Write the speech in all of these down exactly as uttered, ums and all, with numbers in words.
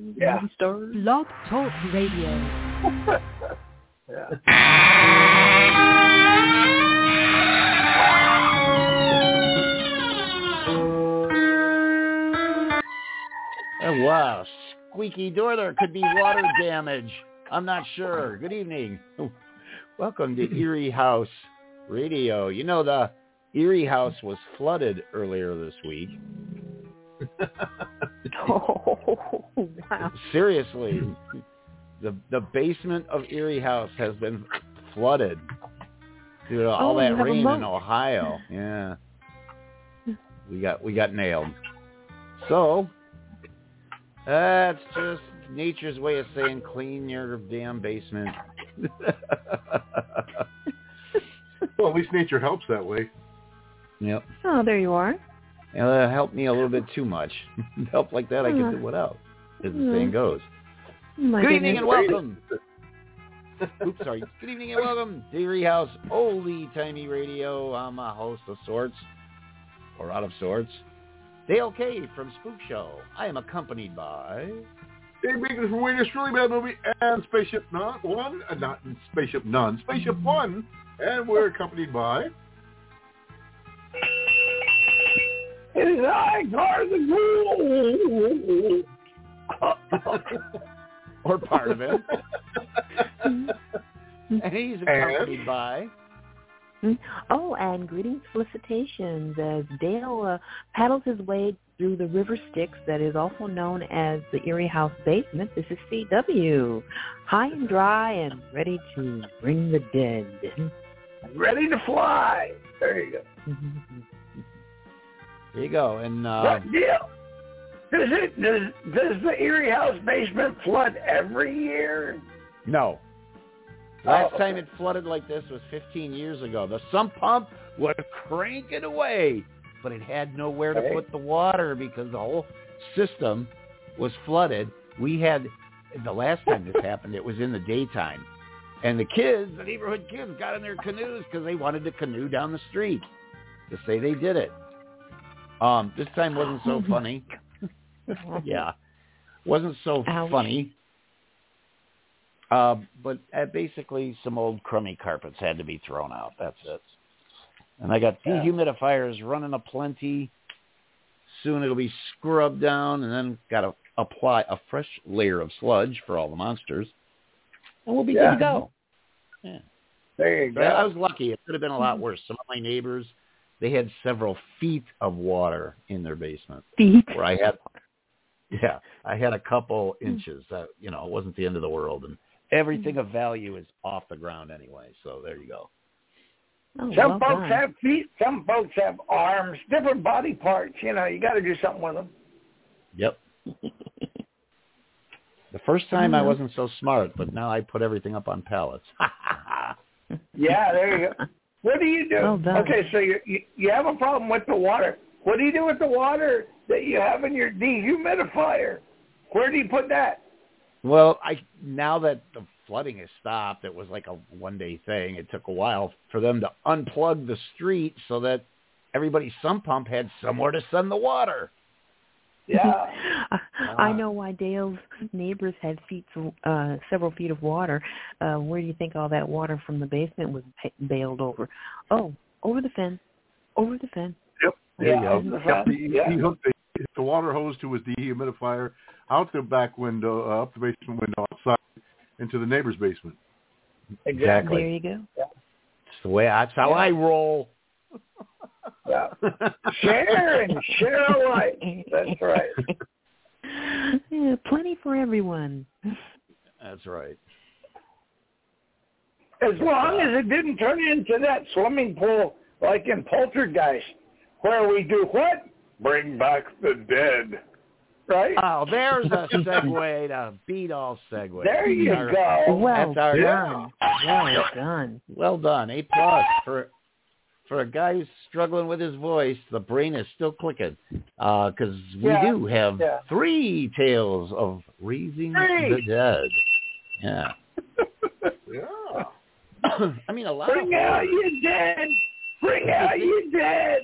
Yeah. Stars. Blog Talk Radio. Yeah. Oh, wow. Squeaky door. There could be water damage. I'm not sure. Good evening. Welcome to Erie House Radio. You know, the Erie House was flooded earlier this week. Oh, wow. Seriously. The the basement of Erie House has been flooded due to all Oh, that you have a rain moat. in Ohio. Yeah. We got we got nailed. So that's just nature's way of saying clean your damn basement. Well, at least nature helps that way. Yep. Oh, there you are. Uh, helped me a little bit too much. Help like that, I can do without, as the saying goes. My Good goodness. evening and welcome. Oops, sorry. Good evening and welcome to Erie House, oldie-timey radio. I'm a host of sorts, or out of sorts. Dale K from Spook Show. I am accompanied by... Dave Bacon from Wayne Really Bad Movie and Spaceship None, one, uh, not Spaceship None, Spaceship One, and we're accompanied by... It is I, Gar the Ghoul. or part of it. And he's accompanied And? by... Oh, and greetings, felicitations, as Dale uh, paddles his way through the River Styx that is also known as the Erie House basement. This is C W, high and dry and ready to bring the dead. Ready to fly. There you go. There you go. And uh, What deal? Does it does does the Erie House basement flood every year? no. Last Oh, time okay. it flooded like this was fifteen years ago. The sump pump would crank it away, but it had nowhere to Okay. put the water because the whole system was flooded. We had, the last time this happened, it was in the daytime. And the kids, the neighborhood kids, got in their canoes because they wanted to canoe down the street to say they did it. Um, this time wasn't so funny. Yeah. Wasn't so Ouch. funny. Uh, but uh, basically some old crummy carpets had to be thrown out. That's it. And I got Yeah. dehumidifiers running aplenty. Soon it'll be scrubbed down, and then got to apply a fresh layer of sludge for all the monsters. And we'll be Yeah. good to go. Yeah. There you So go. I was lucky. It could have been a lot worse. Some of my neighbors, they had several feet of water in their basement. Feet. Where I had, yeah, I had a couple inches. Uh, you know, it wasn't the end of the world. And everything of value is off the ground anyway. So there you go. Oh, Some well folks done. have feet, some folks have arms, different body parts. You know, you got to do something with them. Yep. The first time I Mhm. wasn't so smart, but now I put everything up on pallets. Yeah, there you go. What do you do? Well done. Okay, so you, you you have a problem with the water. What do you do with the water that you have in your dehumidifier? Where do you put that? Well, I now that the flooding has stopped, it was like a one-day thing. It took a while for them to unplug the street so that everybody's sump pump had somewhere to send the water. Yeah. I know why Dale's neighbors had feet, uh, several feet of water. Uh, where do you think all that water from the basement was pa- bailed over? Oh, over the fence. Over the fence. Yep. There Yeah, you go. over the Yep. fence. He, Yeah. he hooked the, the water hose to his dehumidifier out the back window, uh, up the basement window, outside into the neighbor's basement. Exactly. There you go. It's the way that's how Yeah. I roll. Yeah. Share and share alike. That's right. Yeah, plenty for everyone. That's right. As long as it didn't turn into that swimming pool like in Poltergeist, where we do what? Bring back the dead. Right? Oh, there's a segue to beat all segue. There you Our- go. Well That's our done. Well done. Well done. A plus for for a guy who's struggling with his voice. The brain is still clicking because we Yeah. do have Yeah. three tales of raising Three. the dead. Yeah. Yeah. I mean, a lot Bring of out horror. your dead. Bring out your dead.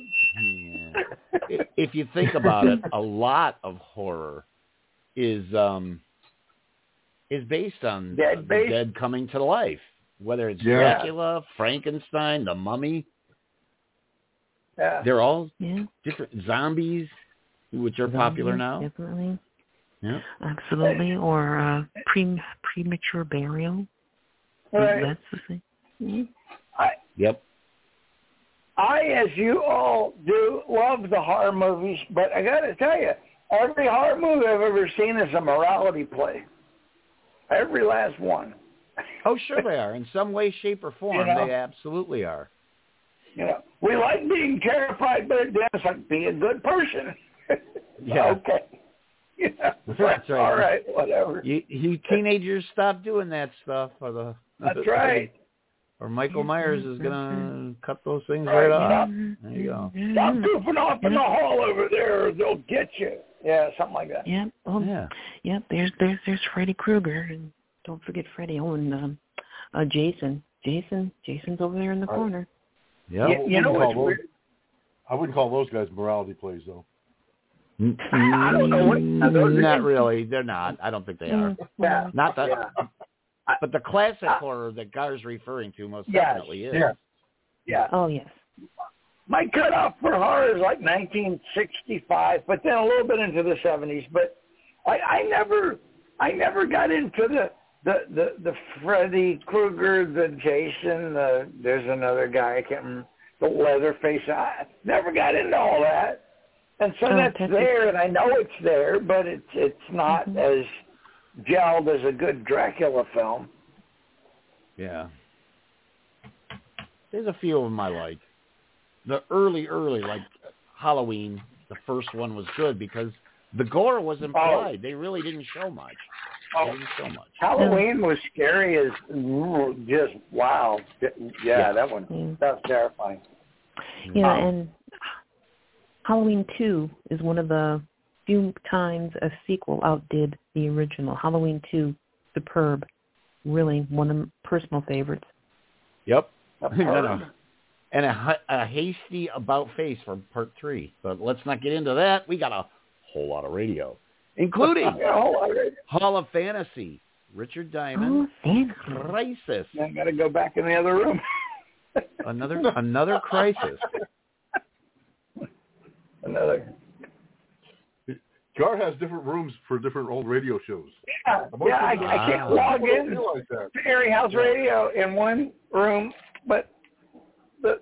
Yeah. If you think about it, a lot of horror is um, is based on Dead uh, the based? dead coming to life, whether it's Yeah. Dracula, Frankenstein, the Mummy. Yeah. They're all Yeah. different zombies, which are Zombies, popular now. Definitely. Yeah. Absolutely. Or uh, pre premature burial. Right. That's the thing. Mm-hmm. I, Yep. I, as you all do, love the horror movies, but I got to tell you, every horror movie I've ever seen is a morality play. Every last one. Oh, sure they are. In some way, shape, or form, You know? they absolutely are. You know, we like being terrified, but it's like be a good person. Yeah. Okay. Yeah. That's right. All right. Whatever. You, you teenagers stop doing that stuff, or the That's right. or Michael Yeah, Myers is that's gonna cut those things Right, right off. stop. There you go. Stop goofing off in the hall over there, or they'll get you. Yeah, something like that. Yep. Oh, Yeah. Yep. There's there's there's Freddy Krueger, and don't forget Freddy. Oh, and um, uh, Jason. Jason. Jason's over there in the Right. corner. Yep. You, you know wouldn't what's call those- weird? I wouldn't call those guys morality plays, though. I don't know what. are those Not really. They're not. I don't think they are. Yeah. Not that. Yeah. But the classic I- horror that Gar's referring to most Yes. definitely is. Yeah. Yeah. Oh yes. My cutoff for horror is like nineteen sixty-five, but then a little bit into the seventies. But I, I never, I never got into the the the, the Freddy Krueger, the Jason. The, there's another guy I can't remember. The Leatherface. I never got into all that, and so Oh, that's Texas. there, and I know it's there, but it's it's not Mhm. as gelled as a good Dracula film. Yeah. There's a few of them I like. The early, early, like Halloween, the first one was good because the gore was implied. They really didn't show much. They didn't show much. Halloween was scary as just wow. Yeah, Yeah. that one Yeah. that was terrifying. Yeah, Um, and Halloween two is one of the few times a sequel outdid the original. Halloween two, superb. Really one of my personal favorites. Yep. A And perv. a, and a, ha- a hasty about face for part three. But let's not get into that. We got a whole lot of radio, including Yeah, hold on, right. Hall of Fantasy, Richard Diamond, Oh, fancy. Crisis, I got to go back in the other room. another another crisis. Another. Gar has different rooms for different old radio shows. Yeah, yeah I, I can't Ah. log I didn't in realize that. to Airy House Radio in one room, but the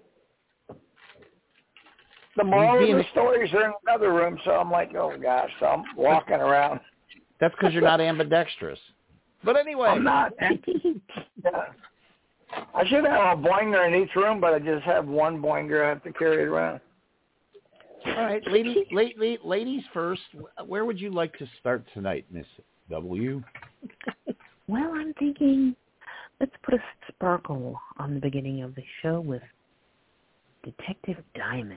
the moral of being- the stories are in another room. So I'm like, oh gosh, so I'm walking around. That's because you're not ambidextrous. But anyway, I'm not. Yeah. I should have a boinger in each room, but I just have one boinger. I have to carry it around. all right, lady, late, late, ladies first. Where would you like to start tonight, Miss W? Well, I'm thinking let's put a sparkle on the beginning of the show with Detective Diamond.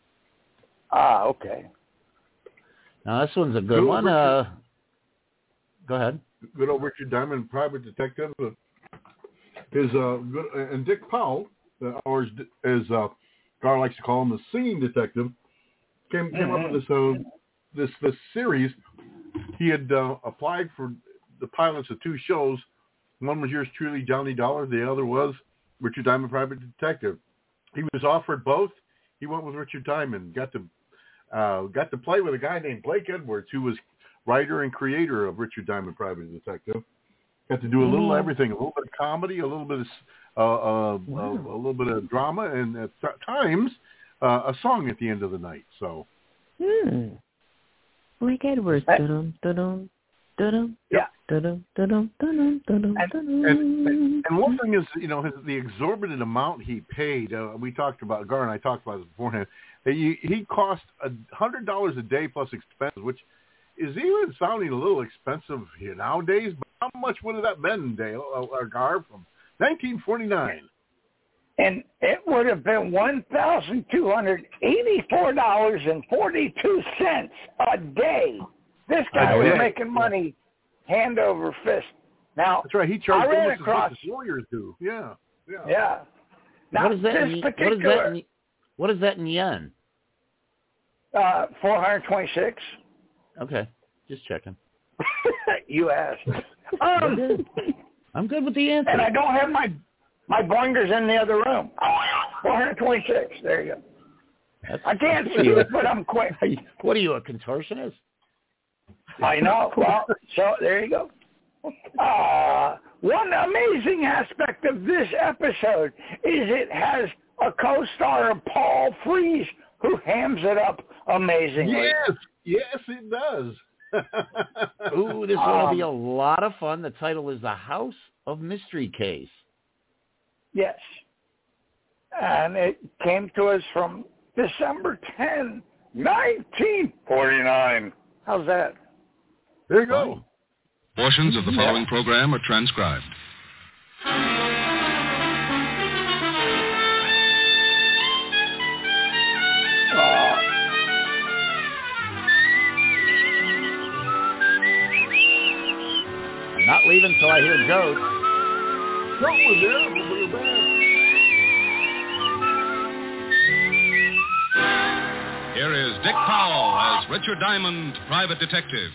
Ah, okay. Now this one's a good Good one. Richard. Uh, go ahead. Good old Richard Diamond, private detective. Uh, His uh, good and Dick Powell, uh, or as, as uh, Gar likes to call him, the singing detective, came came up with this uh, this this series. He had uh, applied for the pilots of two shows. One was yours truly, Johnny Dollar. The other was Richard Diamond, private detective. He was offered both. He went with Richard Diamond. Got to uh, got to play with a guy named Blake Edwards, who was writer and creator of Richard Diamond, private detective. Got to do a little Mm. everything, a little bit of comedy, a little bit of uh, uh, Wow. uh, a little bit of drama, and at th- times uh, a song at the end of the night. So Hmm. Blake Edwards. That- Dun-dum, dun-dum, dun-dum, Yeah. dun-dum, dun-dum, dun-dum, dun-dum, And- dun-dum. And, and one thing is, you know, his, the exorbitant amount he paid. Uh, we talked about Gar and I talked about this beforehand. That he, he cost a hundred dollars a day plus expenses, which is even sounding a little expensive here nowadays. But how much would have that been, Dale or Gar, from nineteen forty-nine? And it would have been one thousand two hundred eighty-four dollars and forty-two cents a day. This guy Oh, was yeah. making money hand over fist. Now, That's right. He charged I ran almost across- as much as lawyers do. Yeah, yeah. yeah. Now, what is that? this In, what is particular, that? In, what is that in yen? uh, four hundred twenty-six Okay, just checking. you asked. Um, good. I'm good with the answer. And I don't have my my boingers in the other room. four twenty-six. There you go. That's, I can't see it, but I'm quick. What are you, a contortionist? I know. Well, so there you go. Uh, one amazing aspect of this episode is it has a co-star of Paul Frees who hams it up amazingly. Yes, yes, it does. Ooh, this um, will be a lot of fun. The title is The House of Mystery Case. Yes. And it came to us from December tenth, nineteen forty-nine. How's that? There you go. Portions of the following program are transcribed. I'm not leaving until I hear jokes. No, we're there. We'll be back. Here is Dick Powell as Richard Diamond, private detective.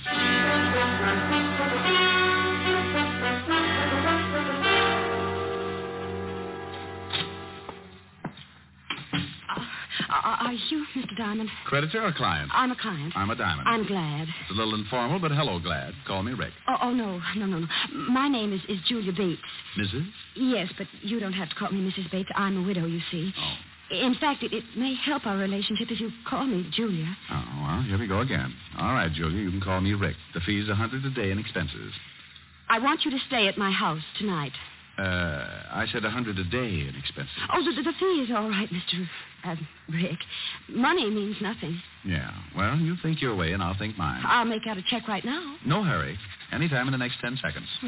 Are you Mister Diamond? Creditor or client? I'm a client. I'm a Diamond. I'm glad. It's a little informal, but hello, glad. Call me Rick. Oh, oh no, no, no, no. My name is, is Julia Bates. Missus? Yes, but you don't have to call me Missus Bates. I'm a widow, you see. Oh. In fact, it, it may help our relationship if you call me Julia. Oh, well, here we go again. All right, Julia, you can call me Rick. The fee's a hundred a day in expenses. I want you to stay at my house tonight. Uh, I said a hundred a day in expenses. Oh, the, the fee is all right, Mister Uh, Rick. Money means nothing. Yeah, well, you think your way, and I'll think mine. I'll make out a check right now. No hurry. Anytime in the next ten seconds. Hmm.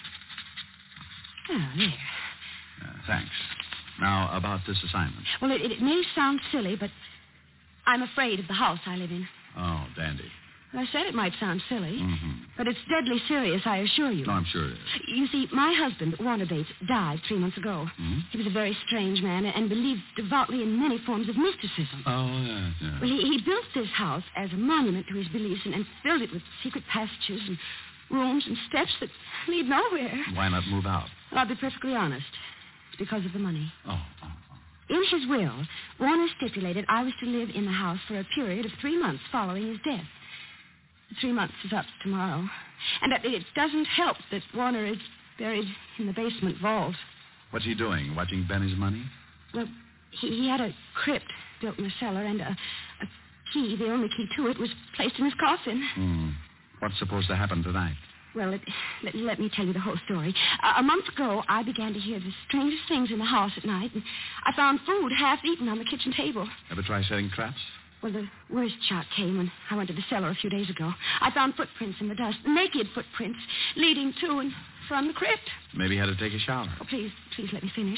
Oh, there. Uh, thanks. Now, about this assignment. Well, it, it may sound silly, but I'm afraid of the house I live in. Oh, dandy. I said it might sound silly, Mm-hmm. but it's deadly serious, I assure you. No, I'm sure it is. You see, my husband, Warner Bates, died three months ago. Mm-hmm. He was a very strange man and believed devoutly in many forms of mysticism. Oh, yeah, yeah. Well, he, he built this house as a monument to his beliefs and, and filled it with secret passages and rooms and steps that lead nowhere. Why not move out? Well, I'll be perfectly honest. It's because of the money. Oh, oh, oh. In his will, Warner stipulated I was to live in the house for a period of three months following his death. Three months is up tomorrow. And it doesn't help that Warner is buried in the basement vault. What's he doing? Watching Benny's money? Well, he, he had a crypt built in the cellar, and a, a key, the only key to it, was placed in his coffin. Hmm. What's supposed to happen tonight? Well, it, let, let me tell you the whole story. Uh, a month ago, I began to hear the strangest things in the house at night, and I found food half eaten on the kitchen table. Ever try setting traps? Well, the worst shock came when I went to the cellar a few days ago. I found footprints in the dust, naked footprints, leading to and from the crypt. Maybe he had to take a shower. Oh, please, please let me finish.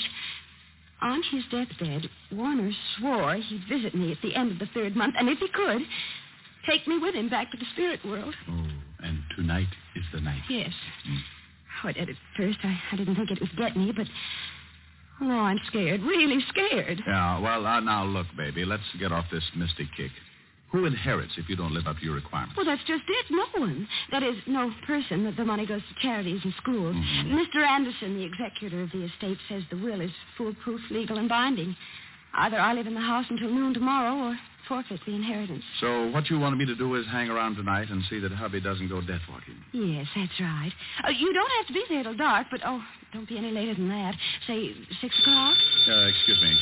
On his deathbed, Warner swore he'd visit me at the end of the third month, and if he could, take me with him back to the spirit world. Oh, and tonight is the night. Yes. Mm. Oh, at, at first, I, I didn't think it would get me, but... Oh, I'm scared, really scared. Yeah, well, uh, now, look, baby, let's get off this mystic kick. Who inherits if you don't live up to your requirements? Well, that's just it. No one. That is, no person. The, the money goes to charities and schools. Mm-hmm. Mister Anderson, the executor of the estate, says the will is foolproof, legal, and binding. Either I live in the house until noon tomorrow or forfeit the inheritance. So what you wanted me to do is hang around tonight and see that hubby doesn't go death walking. Yes, that's right. Uh, you don't have to be there till dark, but, oh, don't be any later than that. Say six o'clock? Uh, excuse me.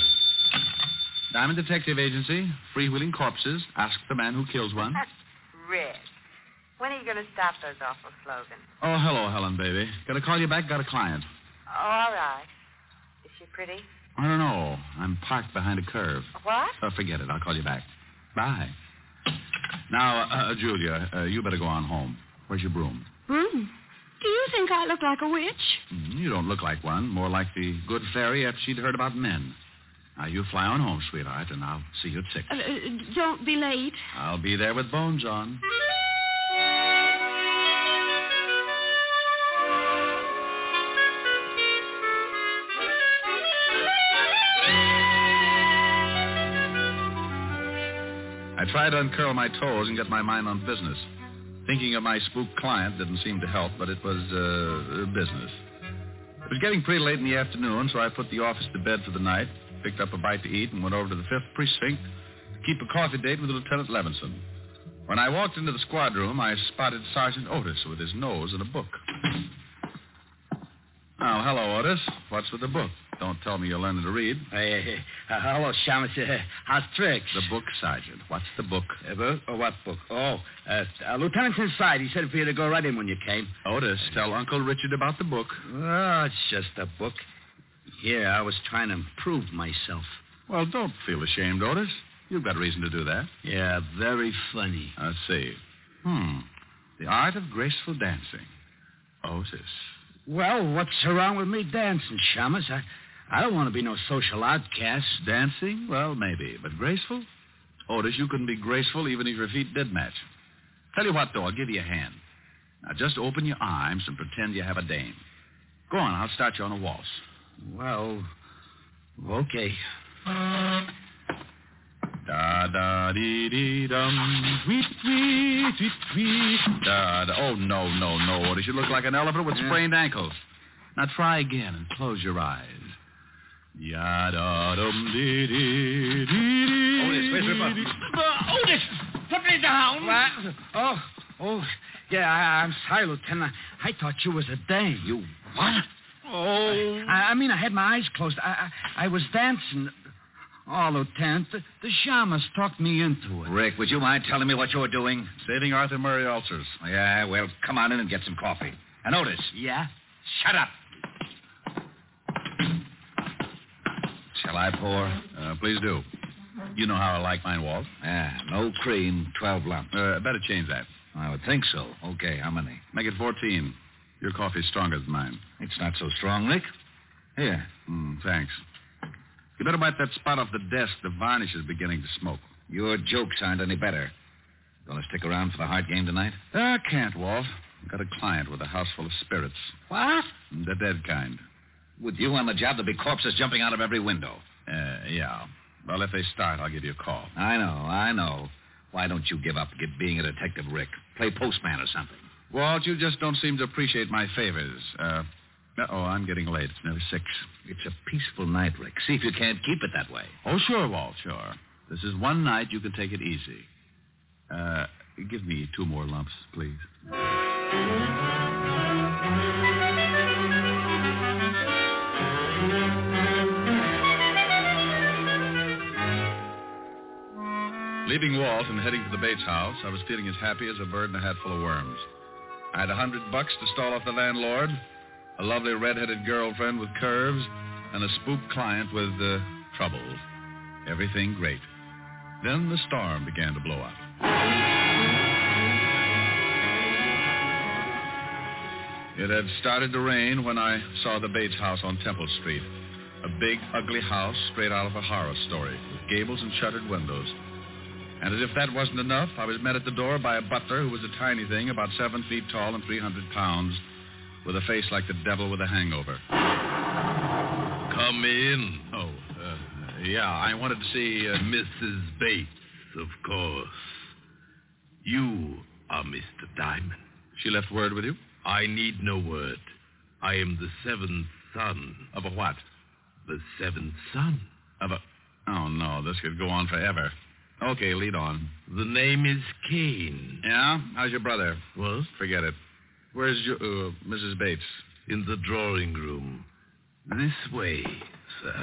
Diamond Detective Agency, freewheeling corpses. Ask the man who kills one. That's Rick. When are you going to stop those awful slogans? Oh, hello, Helen, baby. Got to call you back. Got a client. Oh, all right. Is she pretty? I don't know. I'm parked behind a curve. What? Oh, forget it. I'll call you back. Bye. Now, uh, Julia, uh, you better go on home. Where's your broom? Broom? Do you think I look like a witch? Mm, you don't look like one. More like the good fairy after she'd heard about men. Now, you fly on home, sweetheart, and I'll see you at six. Uh, uh, don't be late. I'll be there with bones on. I try to uncurl my toes and get my mind on business. Thinking of my spooked client didn't seem to help, but it was uh, business. It was getting pretty late in the afternoon, so I put the office to bed for the night, picked up a bite to eat, and went over to the fifth Precinct to keep a coffee date with Lieutenant Levinson. When I walked into the squad room, I spotted Sergeant Otis with his nose in a book. Oh, hello, Otis. What's with the book? Don't tell me you're learning to read. Hey, hey, uh, hello, Shamus. Uh, how's tricks? The book, Sergeant. What's the book? Uh, book? Oh, what book? Oh, uh, uh, Lieutenant's inside. He said for you to go right in when you came. Otis, tell Uncle Richard about the book. Oh, it's just a book. Here, I was trying to improve myself. Well, don't feel ashamed, Otis. You've got reason to do that. Yeah, very funny. I see. Hmm. The art of graceful dancing. Otis. Well, what's wrong with me dancing, Shamus? I, I don't want to be no social outcast. Dancing? Well, maybe. But graceful? Otis, you couldn't be graceful even if your feet did match. Tell you what, though, I'll give you a hand. Now, just open your arms and pretend you have a dame. Go on, I'll start you on a waltz. Well, okay. Da da dee dee dum, tweet tweet tweet tweet. Da da. Oh no no no, Otis! You look like an elephant with sprained ankles. Now try again and close your eyes. Ya da dum dee dee dee. Otis, where's your button? Uh, Otis, put me down. What? Oh oh yeah, I, I'm sorry, Lieutenant. I, I thought you was a dame. You what? Oh. I, I mean, I had my eyes closed. I I, I was dancing. Oh, Lieutenant, the, the Shamus talked me into it. Rick, would you mind telling me what you were doing? Saving Arthur Murray ulcers. Yeah, well, come on in and get some coffee. And Otis. Yeah? Shut up. Shall I pour? Uh, please do. You know how I like mine, Walt. Yeah, no cream, twelve lumps. Uh, better change that. I would think so. Okay, how many? Make it fourteen. Your coffee's stronger than mine. It's not so strong, Rick. Here. Mm, thanks. You better wipe that spot off the desk. The varnish is beginning to smoke. Your jokes aren't any better. Gonna stick around for the Hart game tonight? I can't, Walt. I've got a client with a house full of spirits. What? The dead kind. With you on the job, there'll be corpses jumping out of every window. Uh, yeah. Well, if they start, I'll give you a call. I know, I know. Why don't you give up get being a detective, Rick? Play postman or something. Walt, you just don't seem to appreciate my favors. Uh... Oh, I'm getting late. It's nearly six. It's a peaceful night, Rick. See if you can't keep it that way. Oh, sure, Walt, sure. This is one night you can take it easy. Uh, give me two more lumps, please. Leaving Walt and heading to the Bates house, I was feeling as happy as a bird in a hat full of worms. I had a hundred bucks to stall off the landlord, a lovely red-headed girlfriend with curves, and a spooked client with uh, troubles. Everything great. Then the storm began to blow up. It had started to rain when I saw the Bates house on Temple Street. A big, ugly house straight out of a horror story, with gables and shuttered windows. And as if that wasn't enough, I was met at the door by a butler who was a tiny thing, about seven feet tall and three hundred pounds, with a face like the devil with a hangover. Come in. Oh, uh, yeah, I wanted to see... Uh... Missus Bates, of course. You are Mister Diamond. She left word with you? I need no word. I am the seventh son. Of a what? The seventh son. Of a... Oh, no, this could go on forever. Okay, lead on. The name is Kane. Yeah? How's your brother? What? Forget it. Where's your, uh, Missus Bates? In the drawing room. This way, sir.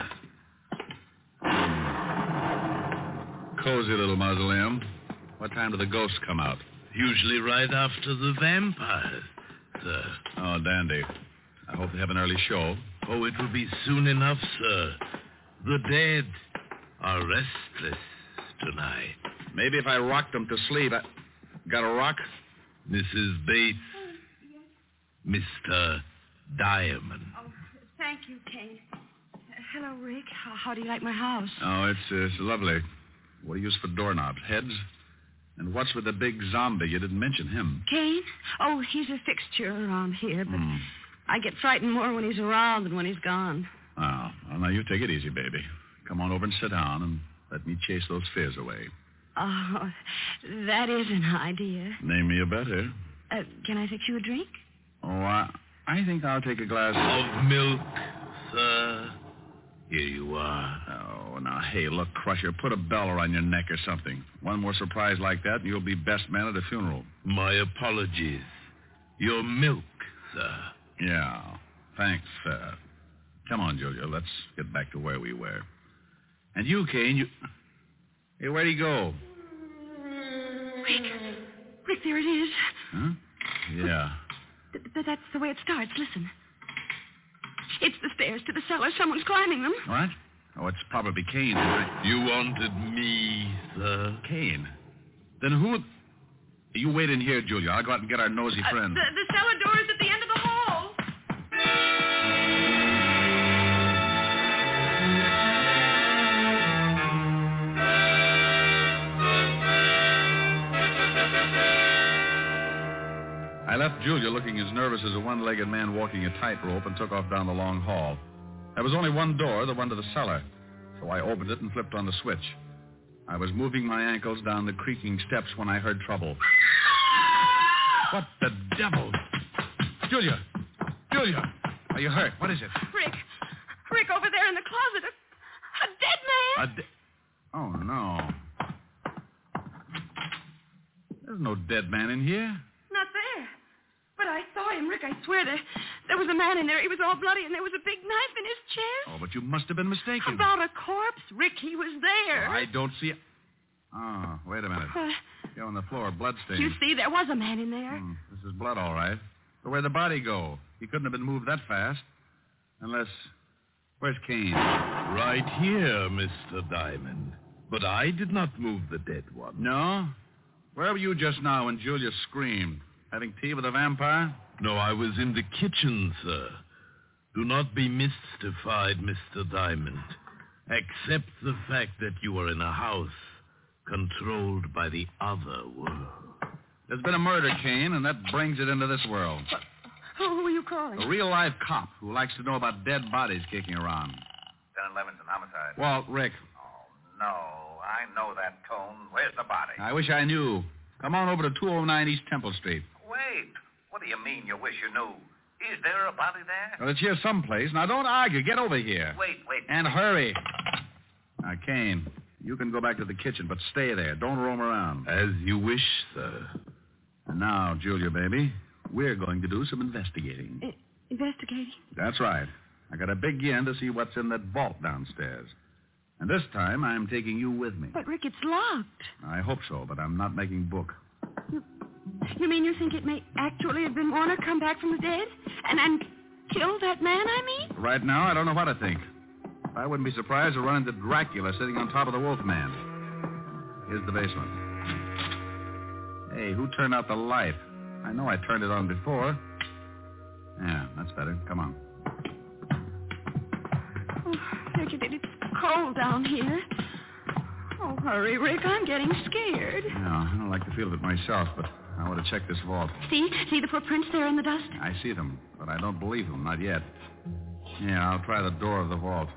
Cozy little mausoleum. What time do the ghosts come out? Usually right after the vampires, sir. Oh, dandy. I hope they have an early show. Oh, it will be soon enough, sir. The dead are restless tonight. Maybe if I rocked them to sleep, I... Got a rock? Missus Bates. Mister Diamond. Oh, thank you, Kane. Uh, hello, Rick. How, how do you like my house? Oh, it's, uh, it's lovely. What do you use for doorknobs? Heads? And what's with the big zombie? You didn't mention him. Kane? Oh, he's a fixture around here, but Mm. I get frightened more when he's around than when he's gone. Oh, well, now you take it easy, baby. Come on over and sit down and let me chase those fears away. Oh, that is an idea. Name me a better. Uh, can I fix you a drink? Oh, I, I think I'll take a glass Of milk, sir. Here you are. Oh, now, hey, look, Crusher, put a bell around your neck or something. One more surprise like that, and you'll be best man at a funeral. My apologies. Your milk, sir. Yeah, thanks, sir. Come on, Julia, let's get back to where we were. And you, Kane, you... Hey, where'd he go? Rick. Rick, there it is. Huh? Yeah. Th- th- that's the way it starts. Listen. It's the stairs to the cellar. Someone's climbing them. What? Oh, it's probably Kane. You wanted me, sir. Kane? Then who... You wait in here, Julia. I'll go out and get our nosy Uh, friend. the, the cellar door is at the end of the hall. I left Julia looking as nervous as a one-legged man walking a tightrope and took off down the long hall. There was only one door, the one to the cellar, so I opened it and flipped on the switch. I was moving my ankles down the creaking steps when I heard trouble. What the devil? Julia! Julia! Are you hurt? What is it? Rick. Rick, over there in the closet. A, a dead man. A de- oh, no. There's no dead man in here. Not there. But I saw him, Rick. I swear there, there was a man in there. He was all bloody, and there was a big knife in his chest. Oh, but you must have been mistaken. About a corpse? Rick, he was there. I don't see it. Oh, wait a minute. Uh, Here on the floor, bloodstains. you see, there was a man in there. Hmm, this is blood, all right. But where'd the body go? He couldn't have been moved that fast. Unless... Where's Kane? Right here, Mister Diamond. But I did not move the dead one. No? Where were you just now when Julia screamed? Having tea with a vampire? No, I was in the kitchen, sir. Do not be mystified, Mister Diamond. Accept the fact that you are in a house controlled by the other world. There's been a murder, Kane, and that brings it into this world. Who were you calling? A real-life cop who likes to know about dead bodies kicking around. Lieutenant Levinson, homicide. Walt, Rick. Oh, no. I know that tone. Where's the body? I wish I knew. Come on over to two oh nine East Temple Street. Wait. What do you mean you wish you knew? Is there a body there? Well, it's here someplace. Now, don't argue. Get over here. Wait, wait. And hurry. Now, Kane, you can go back to the kitchen, but stay there. Don't roam around. As you wish, sir. And now, Julia, baby, we're going to do some investigating. Uh, investigating? That's right. I got a big yen to see what's in that vault downstairs. And this time, I'm taking you with me. But, Rick, it's locked. I hope so, but I'm not making book. You, you mean you think it may actually have been Warner come back from the dead? And, and kill that man, I mean? Right now, I don't know what to think. I wouldn't be surprised to run into Dracula sitting on top of the Wolfman. Here's the basement. Hey, who turned out the light? I know I turned it on before. Yeah, that's better. Come on. Oh, Rick, it, it's cold down here. Oh, hurry, Rick. I'm getting scared. No, I don't like the feel of it myself, but I want to check this vault. See? See the footprints there in the dust? I see them, but I don't believe them. Not yet. Yeah, I'll try the door of the vault.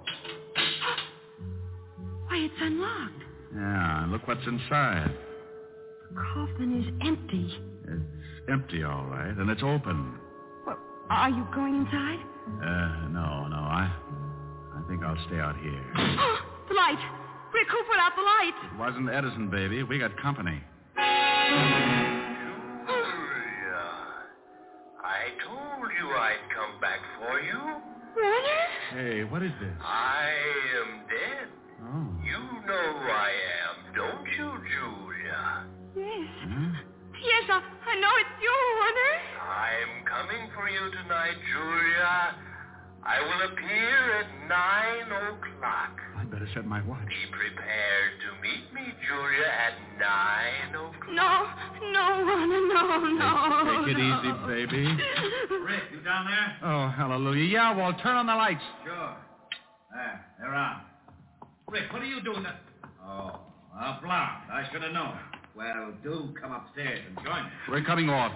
Why, it's unlocked. Yeah, and look what's inside. The coffin is empty. It's empty, all right, and it's open. Well, are you going inside? Uh, no, no, I... I think I'll stay out here. The light! Rick, who put out the light? It wasn't Edison, baby. We got company. Julia, I told you I'd come back for you. Warner? Hey, what is this? I am dead. Oh. You know who I am, don't you, Julia? Yes. Huh? Yes, I, I know it's you, Warner. I'm coming for you tonight, Julia. I will appear at nine o'clock. I'd better set my watch. Be prepared to meet me, Julia, at nine o'clock. No, no, Warner, no, no. Take, take it no. easy, baby. Rick, you down there? Oh, hallelujah. Yeah, well, turn on the lights. Sure. There, they're on. Rick, what are you doing? That... Oh, a blonde. I should have known. Well, do come upstairs and join me. We're coming off.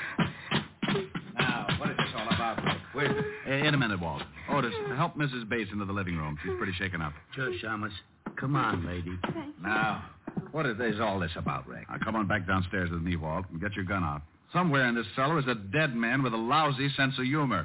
Now, what is this all about, Rick? Wait. Uh, in a minute, Walt. Otis, help Missus Bates into the living room. She's pretty shaken up. Sure, Shamus. Come on, lady. Thank you. Now, What is all this about, Rick? Now, come on back downstairs with me, Walt, and get your gun out. Somewhere in this cellar is a dead man with a lousy sense of humor.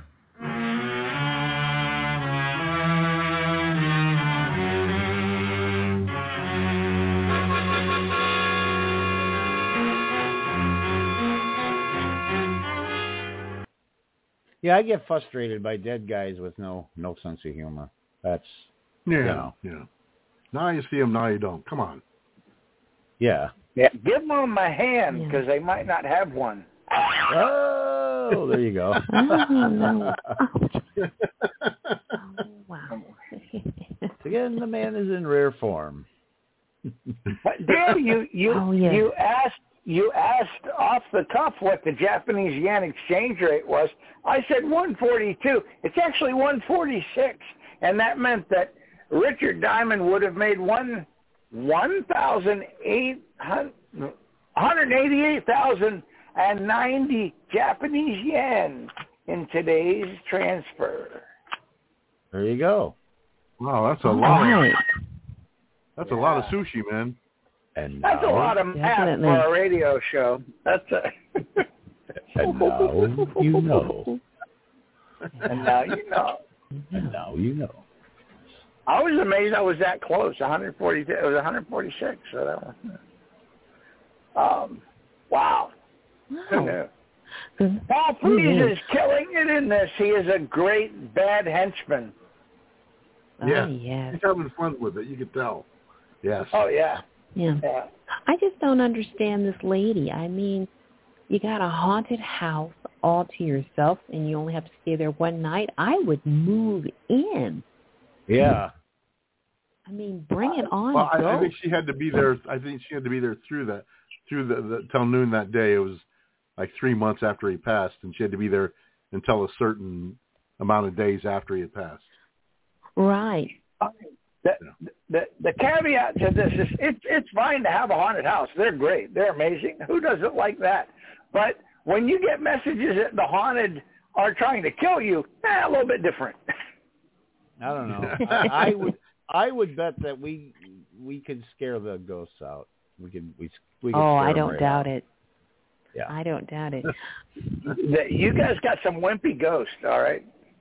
Yeah, I get frustrated by dead guys with no no sense of humor. That's, yeah, you know. yeah. Now you see them, now you don't. Come on. Yeah. Yeah, give them my hand because yeah. they might not have one. Oh, there you go. Oh, no. Oh, wow. Again, the man is in rare form. But Dale, you you oh, yes. you asked you asked off the cuff what the Japanese yen exchange rate was. I said one forty-two. It's actually one forty-six, and that meant that Richard Diamond would have made one one thousand eight hundred one hundred eighty-eight thousand and ninety Japanese yen in today's transfer. There you go. Wow, that's a lot. Right. That's yeah. a lot of sushi, man. And that's now, a lot of math for a radio show. That's a. And now you know. And now you know. And now you know. I was amazed I was that close. one forty. It was one forty-six. So that was. Um, wow. Wow. Paul Frees is killing it in this. He is a great bad henchman. Yeah. Oh, yes. He's having fun with it. You can tell. Yes. Oh, yeah. Yeah. yeah. I just don't understand this lady. I mean, you got a haunted house all to yourself, and you only have to stay there one night. I would move in. Yeah. I mean, bring it on. Well, I, I think she had to be there. I think she had to be there through that, through the, the till noon that day. It was like three months after he passed, and she had to be there until a certain amount of days after he had passed. Right. The, the the caveat to this is it's it's fine to have a haunted house. They're great. They're amazing. Who doesn't like that? But when you get messages that the haunted are trying to kill you, eh, a little bit different. I don't know. I, I would I would bet that we we could scare the ghosts out. We could we we could Oh, scare I don't right doubt out. it. Yeah. I don't doubt it. You guys got some wimpy ghosts, all right?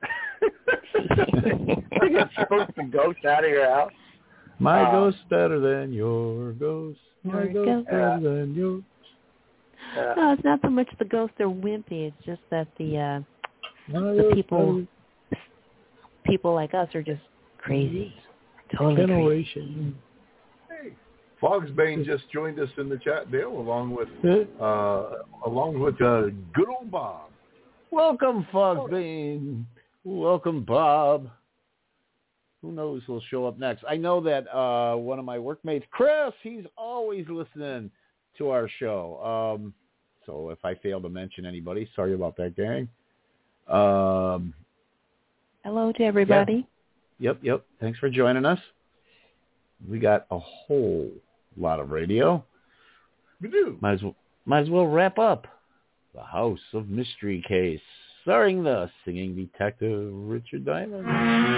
You can spook the ghost out of your house. My uh, ghost better than your ghost. My your ghost ghost. better Yeah. than yours. Yeah. No, it's not so much the ghosts are wimpy. It's just that the uh, My the ghost people better. people like us are just crazy. Totally Generation. Hey, Fogsbane just joined us in the chat, Dale, along with uh, along with uh, good old Bob. Welcome, Fogsbane. Welcome, Bob. Who knows who'll show up next? I know that uh, one of my workmates, Chris, he's always listening to our show. Um, so if I fail to mention anybody, sorry about that, gang. Um, Hello to everybody. Yeah. Yep, yep. Thanks for joining us. We got a whole lot of radio. We do. Might as well, might as well wrap up the House of Mystery case, starring the singing detective Richard Diamond.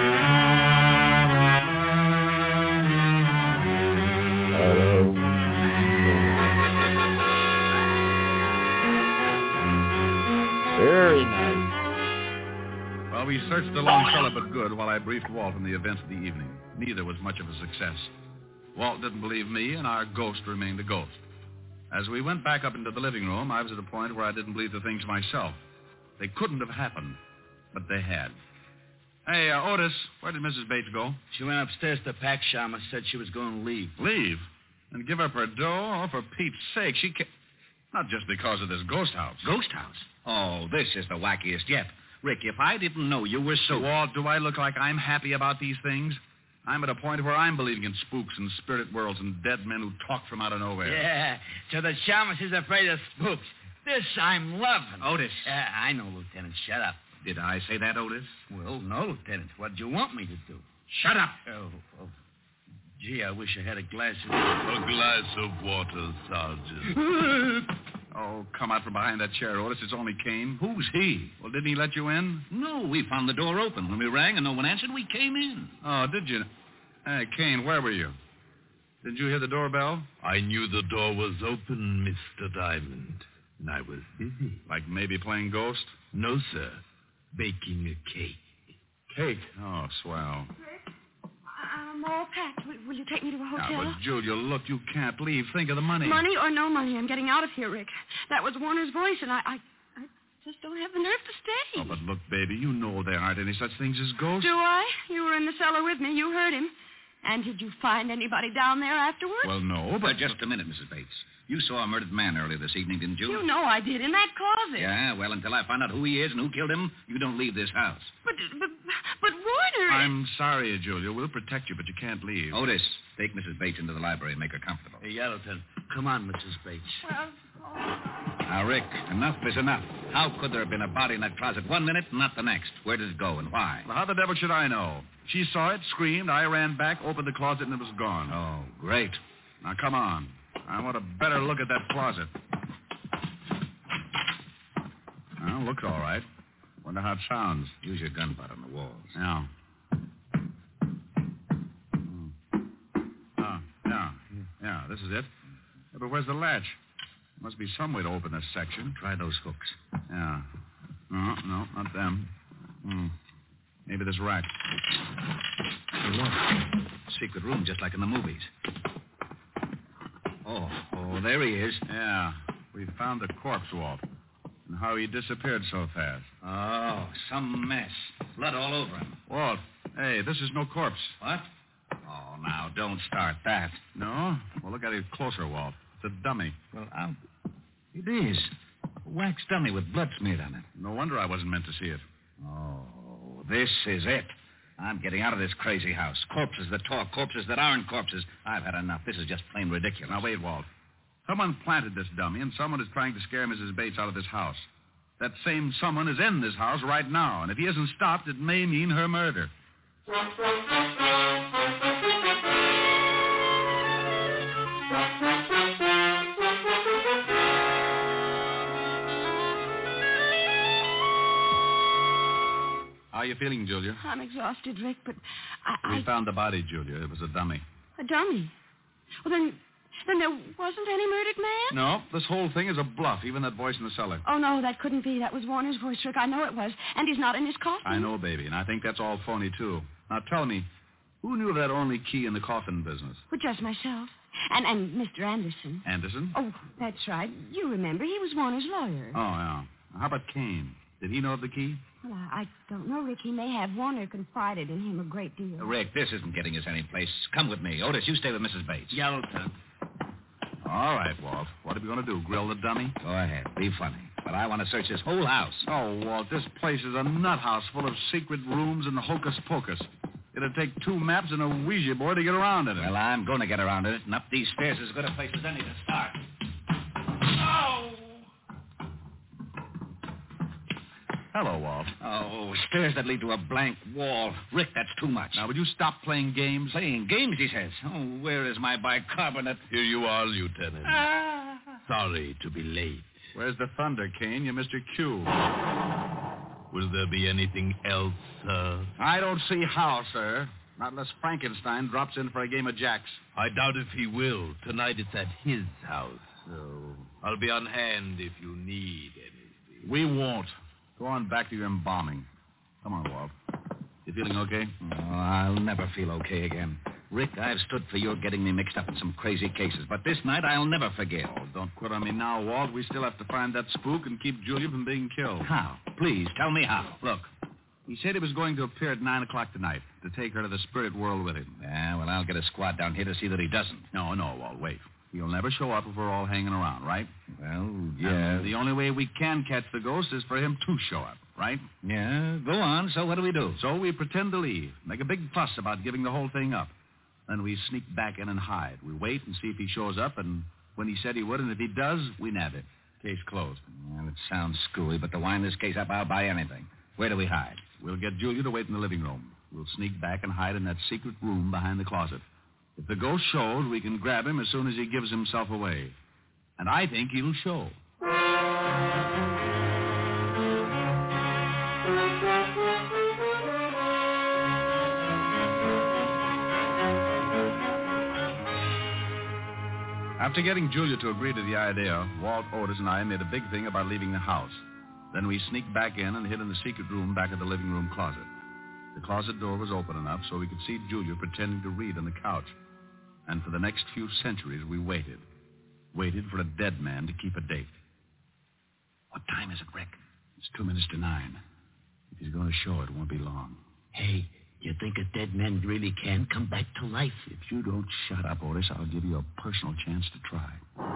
Hello. Very nice. Well, we searched the long cellar but good while I briefed Walt on the events of the evening. Neither was much of a success. Walt didn't believe me, and our ghost remained a ghost. As we went back up into the living room, I was at a point where I didn't believe the things myself. They couldn't have happened, but they had. Hey, uh, Otis, where did Missus Bates go? She went upstairs to pack. Shama said she was going to leave. Leave? And give up her dough? Oh, for Pete's sake, she can't... Not just because of this ghost house. Ghost house? Oh, this is the wackiest yet. Rick, if I didn't know you were so... Walt, do I look like I'm happy about these things? I'm at a point where I'm believing in spooks and spirit worlds and dead men who talk from out of nowhere. Yeah, so the shamus is afraid of spooks. This I'm loving. Otis. Yeah, I know, Lieutenant. Shut up. Did I say that, Otis? Well, no, Lieutenant. What'd you want me to do? Shut up. Oh, oh. Gee, I wish I had a glass of... A glass of water, Sergeant. Oh, come out from behind that chair, Otis. It's only Kane. Who's he? Well, didn't he let you in? No, we found the door open. When we rang and no one answered, we came in. Oh, did you? Hey, Kane, where were you? Did you hear the doorbell? I knew the door was open, Mister Diamond, and I was busy. Like maybe playing ghost? No, sir. Baking a cake. Cake? Oh, swell. I'm all packed. Will, will you take me to a hotel? Now, but Julia, look, you can't leave. Think of the money. Money or no money, I'm getting out of here, Rick. That was Warner's voice, and I, I, I just don't have the nerve to stay. Oh, but look, baby, you know there aren't any such things as ghosts. Do I? You were in the cellar with me. You heard him. And did you find anybody down there afterwards? Well, no, but... Uh, just a minute, Missus Bates. You saw a murdered man earlier this evening, didn't you? You know I did, in that closet. Yeah, well, until I find out who he is and who killed him, you don't leave this house. But, but, but Warner... I'm sorry, Julia. We'll protect you, but you can't leave. Otis, take Missus Bates into the library and make her comfortable. Hey, Yellowton, come on, Missus Bates. Well, Now, Rick, enough is enough. How could there have been a body in that closet one minute and not the next? Where did it go and why? Well, how the devil should I know? She saw it, screamed, I ran back, opened the closet, and it was gone. Oh, great. Now, come on. I want a better look at that closet. Well, looks all right. Wonder how it sounds. Use your gun butt on the walls. Yeah. Oh, yeah. Yeah, this is it. Yeah, but where's the latch? Must be some way to open this section. Try those hooks. Yeah. No, no, not them. Hmm. Maybe this rack. Hey, look. Secret room, just like in the movies. Oh, oh, there he is. Yeah. We found the corpse, Walt. And how he disappeared so fast. Oh, some mess. Blood all over him. Walt, hey, this is no corpse. What? Oh, now, don't start that. No? Well, look at it closer, Walt. It's a dummy. Well, I'll... It is. A wax dummy with blood smeared on it. No wonder I wasn't meant to see it. Oh, this is it. I'm getting out of this crazy house. Corpses that talk, corpses that aren't corpses. I've had enough. This is just plain ridiculous. Now, wait, Walt. Someone planted this dummy, and someone is trying to scare Missus Bates out of this house. That same someone is in this house right now, and if he isn't stopped, it may mean her murder. How are you feeling, Julia? I'm exhausted, Rick, but I... We I... found the body, Julia. It was a dummy. A dummy? Well, then... Then there wasn't any murdered man? No, this whole thing is a bluff, even that voice in the cellar. Oh, no, that couldn't be. That was Warner's voice, Rick. I know it was. And he's not in his coffin. I know, baby, and I think that's all phony, too. Now, tell me, who knew of that only key in the coffin business? Well, just myself. And and Mister Anderson. Anderson? Oh, that's right. You remember, he was Warner's lawyer. Oh, yeah. How about Kane? Did he know of the key? Well, I, I don't know, Rick. He may have. Warner confided in him a great deal. Rick, this isn't getting us any place. Come with me. Otis, you stay with Missus Bates. Yellowton. All right, Walt. What are we going to do, grill the dummy? Go ahead. Be funny. But I want to search this whole house. Oh, Walt, this place is a nut house full of secret rooms and hocus pocus. It'll take two maps and a Ouija board to get around in it. Well, I'm going to get around in it, and up these stairs is as good a place as any to start. Oh! Hello, Walt. Oh, stairs that lead to a blank wall. Rick, that's too much. Now, would you stop playing games? Playing games, he says. Oh, where is my bicarbonate? Here you are, Lieutenant. Ah. Sorry to be late. Where's the thunder, Kane? You're Mister Q. Will there be anything else, sir? I don't see how, sir. Not unless Frankenstein drops in for a game of jacks. I doubt if he will. Tonight it's at his house, so I'll be on hand if you need anything. We won't. Go on back to your embalming. Come on, Walt. You feeling okay? Oh, I'll never feel okay again. Rick, I've stood for your getting me mixed up in some crazy cases, but this night I'll never forget. Oh, don't quit on me now, Walt. We still have to find that spook and keep Julia from being killed. How? Please, tell me how. Look, he said he was going to appear at nine o'clock tonight to take her to the spirit world with him. Yeah, well, I'll get a squad down here to see that he doesn't. No, no, Walt, wait. He'll never show up if we're all hanging around, right? Well, yeah. And the only way we can catch the ghost is for him to show up, right? Yeah, go on. So what do we do? So we pretend to leave, make a big fuss about giving the whole thing up. Then we sneak back in and hide. We wait and see if he shows up, and when he said he would, and if he does, we nab it. Case closed. Well, it sounds screwy, but to wind this case up, I'll buy anything. Where do we hide? We'll get Julia to wait in the living room. We'll sneak back and hide in that secret room behind the closet. If the ghost shows, we can grab him as soon as he gives himself away. And I think he'll show. After getting Julia to agree to the idea, Walt, Otis, and I made a big thing about leaving the house. Then we sneaked back in and hid in the secret room back of the living room closet. The closet door was open enough so we could see Julia pretending to read on the couch. And for the next few centuries, we waited. Waited for a dead man to keep a date. What time is it, Rick? It's two minutes to nine. If he's going to show, it won't be long. Hey, you think a dead man really can come back to life? If you don't shut up, Otis, I'll give you a personal chance to try.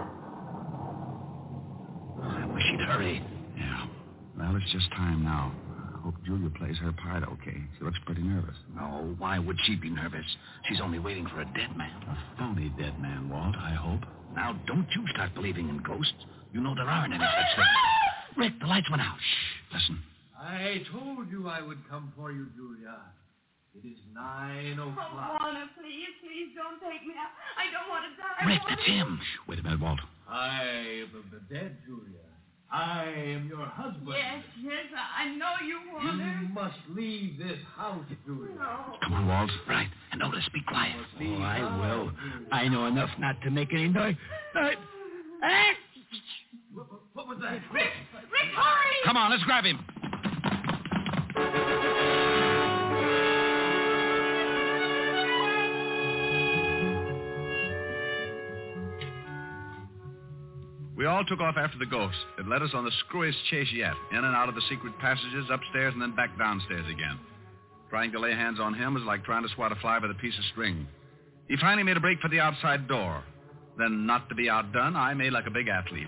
I wish he'd hurry. Yeah. Well, it's just time now. I hope Julia plays her part okay. She looks pretty nervous. No, why would she be nervous? She's only waiting for a dead man. A phony dead man, Walt, I hope. Now, don't you start believing in ghosts. You know there aren't any such things. Rick, the lights went out. Shh, listen. I told you I would come for you, Julia. It is nine o'clock. Oh, Warner, please, please don't take me out. I don't want to die. Rick, that's him. Shh, wait a minute, Walt. I am the dead, Julia. I am your husband. Yes, yes, I know you, Warner. You must leave this house, Julia. No. Come on, Walt. Right, and Otis, be quiet. Oh, I will. I know enough not to make any noise. I... What, what was that? Rick, Rick, hurry! Come on, let's grab him. We all took off after the ghost. It led us on the screwiest chase yet, in and out of the secret passages, upstairs, and then back downstairs again. Trying to lay hands on him was like trying to swat a fly with a piece of string. He finally made a break for the outside door. Then, not to be outdone, I made like a big athlete.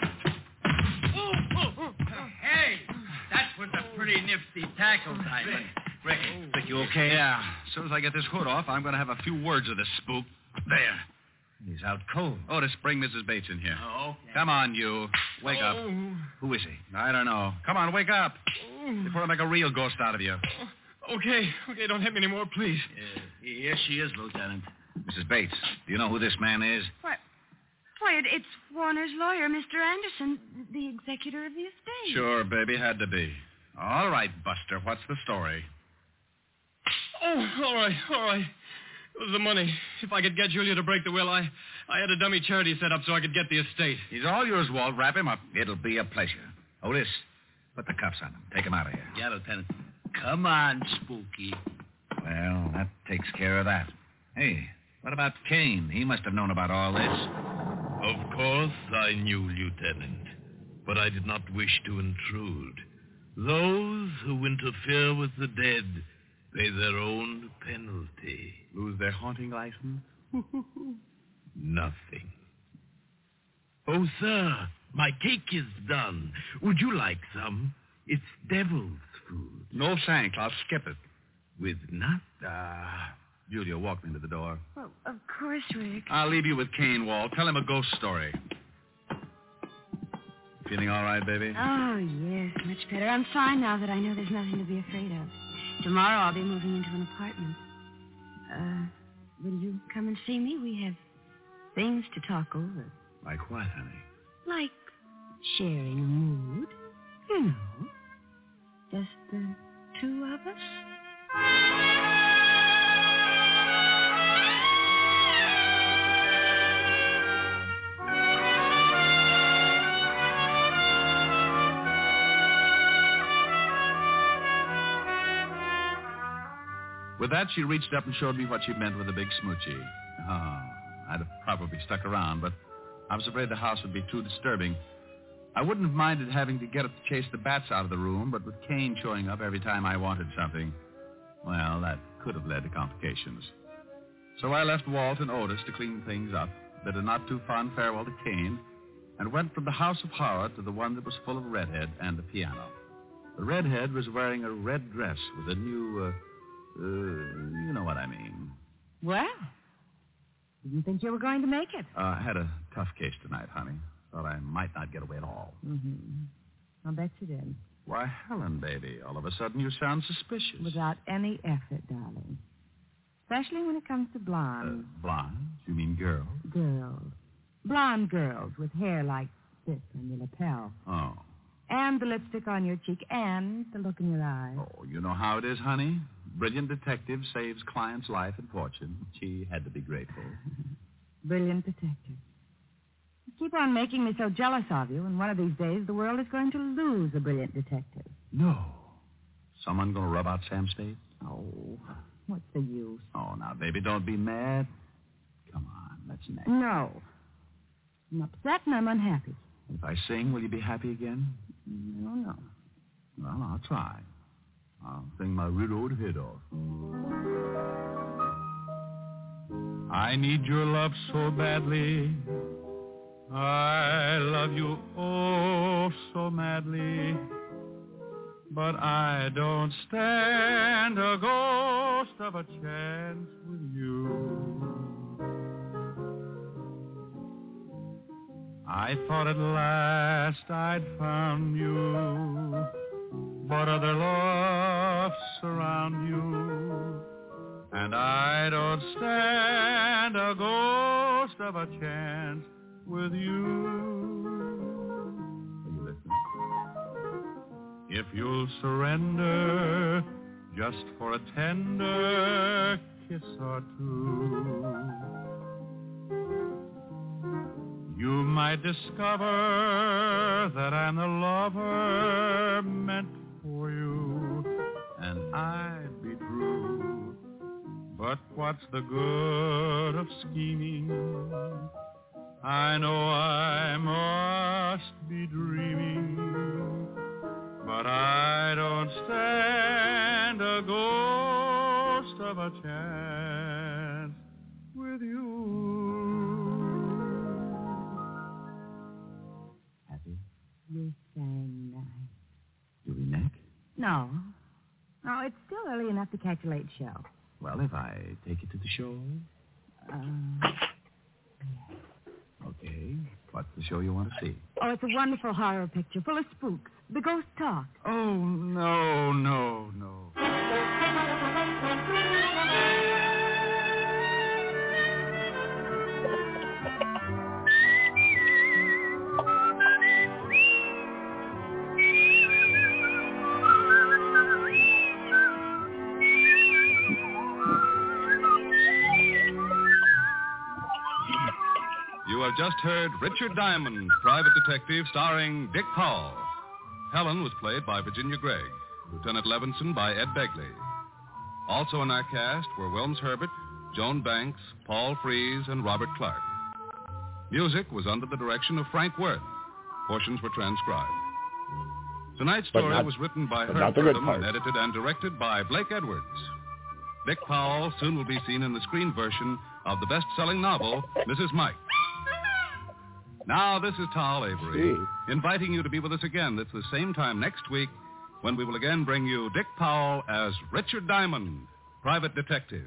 Hey, that was a pretty nifty tackle, Diamond. Rick, Rick, you okay? Yeah. As soon as I get this hood off, I'm going to have a few words with this spook. There. He's out cold. Otis, bring Missus Bates in here. Oh, okay. Come on, you. Wake up. Oh. Who is he? I don't know. Come on, wake up. Before I make a real ghost out of you. Okay, okay, don't hit me anymore, please. Uh, here she is, Lieutenant. Missus Bates, do you know who this man is? Why, why it, it's Warner's lawyer, Mister Anderson, the executor of the estate. Sure, baby, had to be. All right, Buster, what's the story? Oh, all right, all right. It was the money. If I could get Julia to break the will, I, I had a dummy charity set up so I could get the estate. He's all yours, Walt. Wrap him up. It'll be a pleasure. Otis, put the cuffs on him. Take him out of here. Yeah, Lieutenant. Come on, Spooky. Well, that takes care of that. Hey, what about Kane? He must have known about all this. Of course I knew, Lieutenant, but I did not wish to intrude. Those who interfere with the dead pay their own penalty. Lose their haunting license? Nothing. Oh, sir, my cake is done. Would you like some? It's devil's food. No thanks. I'll skip it. With nuts? Ah, Julia, walk me to the door. Well, of course, Rick. I'll leave you with Kane, Walt. Tell him a ghost story. Feeling all right, baby? Oh, yes, much better. I'm fine now that I know there's nothing to be afraid of. Tomorrow I'll be moving into an apartment. Uh, will you come and see me? We have things to talk over. Like what, honey? Like sharing a mood. You know. Just the two of us. With that, she reached up and showed me what she meant with a big smoochie. Oh, I'd have probably stuck around, but I was afraid the house would be too disturbing. I wouldn't have minded having to get up to chase the bats out of the room, but with Kane showing up every time I wanted something, well, that could have led to complications. So I left Walt and Otis to clean things up, bid a not-too-fond farewell to Kane, and went from the house of horror to the one that was full of redhead and a piano. The redhead was wearing a red dress with a new, uh, uh, you know what I mean. Well, didn't think you were going to make it. Uh, I had a tough case tonight, honey. Thought I might not get away at all. Mm-hmm. I'll bet you did. Why, Helen, baby, all of a sudden you sound suspicious. Without any effort, darling. Especially when it comes to blondes. Uh, blondes? You mean girls? Girls. Blonde girls with hair like this on your lapel. Oh. And the lipstick on your cheek and the look in your eyes. Oh, you know how it is, honey. Brilliant detective saves client's life and fortune. She had to be grateful. Brilliant detective. keep on making me so jealous of you, and one of these days the world is going to lose a brilliant detective. No. Someone going to rub out Sam Spade? Oh, what's the use? Oh, now, baby, don't be mad. Come on, let's next. No. I'm upset and I'm unhappy. If I sing, will you be happy again? I don't know. Well, I'll try. I'll sing my widowed head off. I need your love so badly. I love you oh so madly. But I don't stand a ghost of a chance with you. I thought at last I'd found you, but other loves surround you, and I don't stand a ghost of a chance with you. Are you listening? If you'll surrender just for a tender kiss or two, you might discover that I'm the lover meant for you, and I'd be true. But what's the good of scheming? I know I must be dreaming, but I don't stand a ghost of a chance with you. You sang nice. Do we neck? No. No, it's still early enough to catch a late show. Well, if I take you to the show. Uh, Okay. What's the show you want to see? oh, it's a wonderful horror picture full of spooks. The Ghost Talk. Oh, no, no, no. You have just heard Richard Diamond, Private Detective, starring Dick Powell. Helen was played by Virginia Gregg, Lieutenant Levinson by Ed Begley. Also in our cast were Wilms Herbert, Joan Banks, Paul Frees, and Robert Clark. Music was under the direction of Frank Worth. Portions were transcribed. Tonight's story not, was written by but Herb not the good Purdom part. and edited and directed by Blake Edwards. Dick Powell soon will be seen in the screen version of the best-selling novel, Missus Mike. Now, this is Tal Avery, inviting you to be with us again at the same time next week when we will again bring you Dick Powell as Richard Diamond, Private Detective.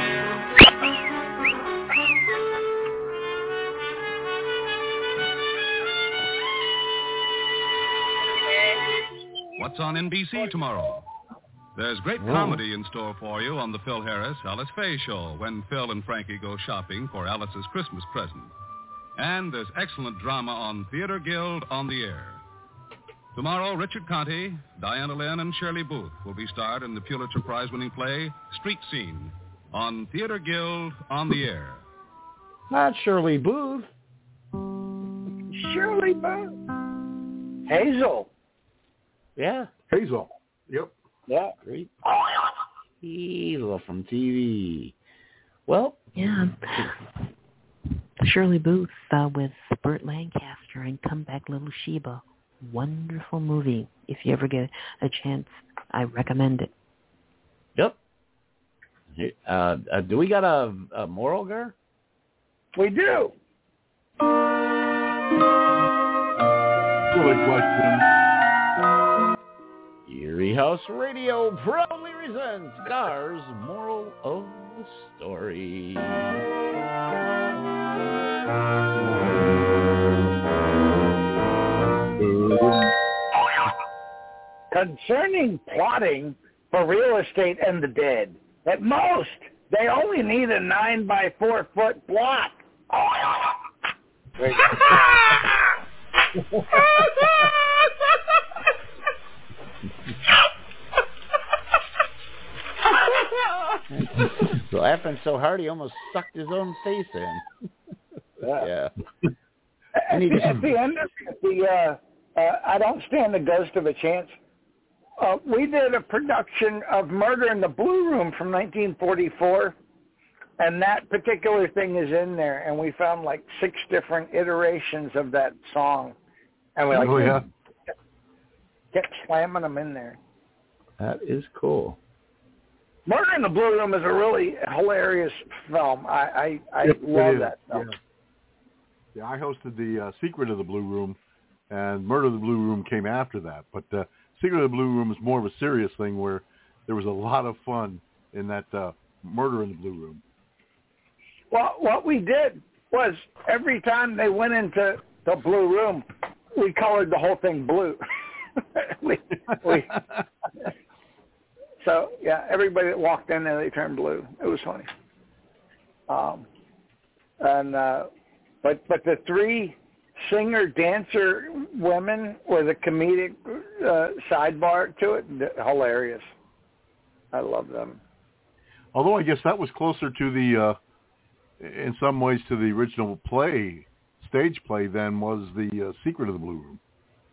What's on N B C tomorrow? There's great comedy in store for you on the Phil Harris, Alice Faye Show when Phil and Frankie go shopping for Alice's Christmas present. And there's excellent drama on Theater Guild on the Air. Tomorrow, Richard Conte, Diana Lynn, and Shirley Booth will be starred in the Pulitzer Prize-winning play Street Scene on Theater Guild on the Air. Not Shirley Booth. Shirley Booth. Hazel. Yeah. Hazel. Yep. Yeah. Great. Hazel from T V. Well, yeah. Shirley Booth uh, with Burt Lancaster and Comeback Little Sheba. Wonderful movie. If you ever get a chance, I recommend it. Yep. Uh, uh, do we got a, a moral, Gar? We do. Good question. Erie House Radio proudly presents Gar's Moral of the Story. Concerning plotting for real estate and the dead, at most, they only need a nine by four foot block. Laughing so hard he almost sucked his own face in. Yeah. Yeah. I need at, to... at the end of the, uh, uh, I Don't Stand the Ghost of a Chance, uh, we did a production of Murder in the Blue Room from nineteen forty-four, and that particular thing is in there, and we found like six different iterations of that song, and we like oh, yeah. kept, kept slamming them in there. That is cool. Murder in the Blue Room is a really hilarious film. I I, I It- love it is, that film. Yeah. Yeah, I hosted the uh, Secret of the Blue Room, and Murder of the Blue Room came after that. But uh, Secret of the Blue Room is more of a serious thing where there was a lot of fun in that uh, Murder in the Blue Room. Well, what we did was every time they went into the blue room, we colored the whole thing blue. we, we, so, yeah, everybody that walked in there, they turned blue. It was funny. Um, and uh, but but the three singer dancer women with a comedic uh, sidebar to it, hilarious. I love them. Although I guess that was closer to the, uh, in some ways, to the original play, stage play, than was the uh, Secret of the Blue Room.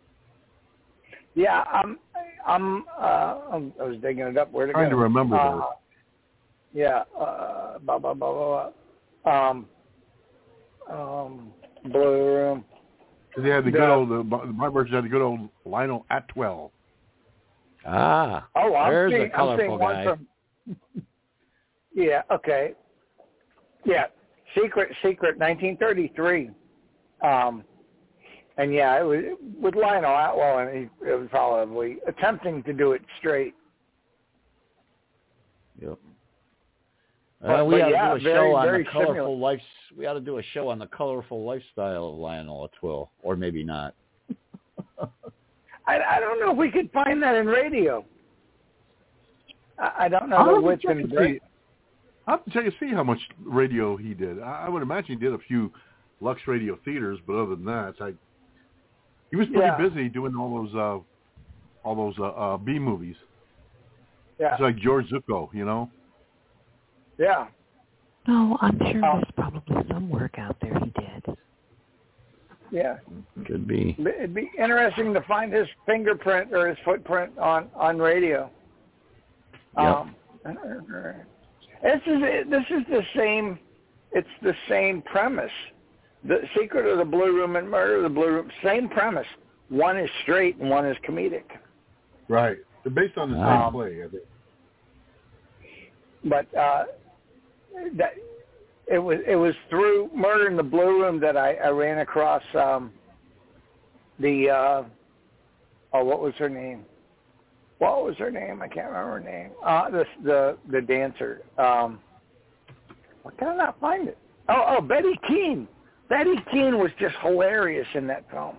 Yeah, I'm. I'm. Uh, I'm I was digging it up. Where to Trying go? to remember uh, that. Yeah. Uh, blah, blah, blah, blah, blah. Um. Um. Blue Room. They had the good Yeah. old. Uh, my version had the good old Lionel Atwell. Ah, Oh, I'm there's seeing, a colorful I'm seeing one guy. from. Yeah. Okay. Yeah. Secret. Secret. nineteen thirty-three. Um. And yeah, it was with Lionel Atwell, and he, it was probably attempting to do it straight. Yep. But- Uh, we but ought to yeah, do a very, show on very the colorful similar. life. We ought to do a show on the colorful lifestyle of Lionel Atwill, or maybe not. I, I don't know if we could find that in radio. I, I don't know I'll the have to width check and and breadth. see. I'll have to check and see how much radio he did. I, I would imagine he did a few Lux Radio theaters, but other than that, I, he was pretty Yeah. busy doing all those uh, all those uh, uh, B movies. Yeah. It's like George Zucco, you know. Yeah. No, I'm sure Oh. there's probably some work out there he did. Yeah. Could be. It'd be interesting to find his fingerprint or his footprint on, on radio. Yep. Um, this is this is the same. It's the same premise. The Secret of the Blue Room and Murder of the Blue Room, same premise. One is straight and one is comedic. Right. They're based on the same Um, play, I think. But uh, that it was it was through Murder in the Blue Room that I, I ran across um, the uh, oh what was her name? What was her name? I can't remember her name. Uh, the the the dancer. Um, why can I not find it? Oh oh Betty Keane. Betty Keane was just hilarious in that film.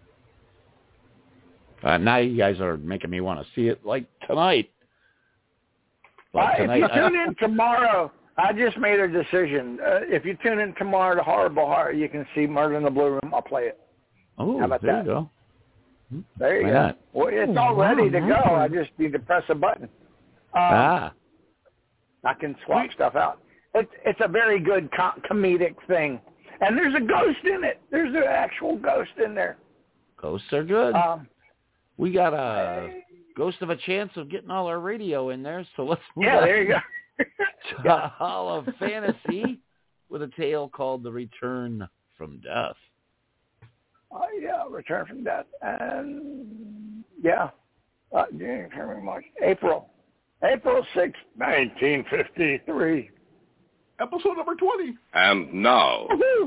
Uh, now you guys are making me want to see it like tonight. But Uh, tonight, if you I- tune in tomorrow, I just made a decision. Uh, if you tune in tomorrow to Horrible Horror, you can see Murder in the Blue Room. I'll play it. oh, How about there that? you go. There you Why go. not? Well, it's Oh, all ready wow, to nice go. one. I just need to press a button. Um, Ah, I can swap stuff out. It's it's a very good co- comedic thing, and there's a ghost in it. There's an actual ghost in there. ghosts are good. Um, we got a ghost of a chance of getting all our radio in there, so let's move yeah, on there you go. to the Hall of Fantasy with a tale called The Return from Death. Oh yeah, Return from Death, and yeah, uh, January, February, March, April, April sixth, nineteen fifty-three. Episode number twenty. And now, Woo-hoo.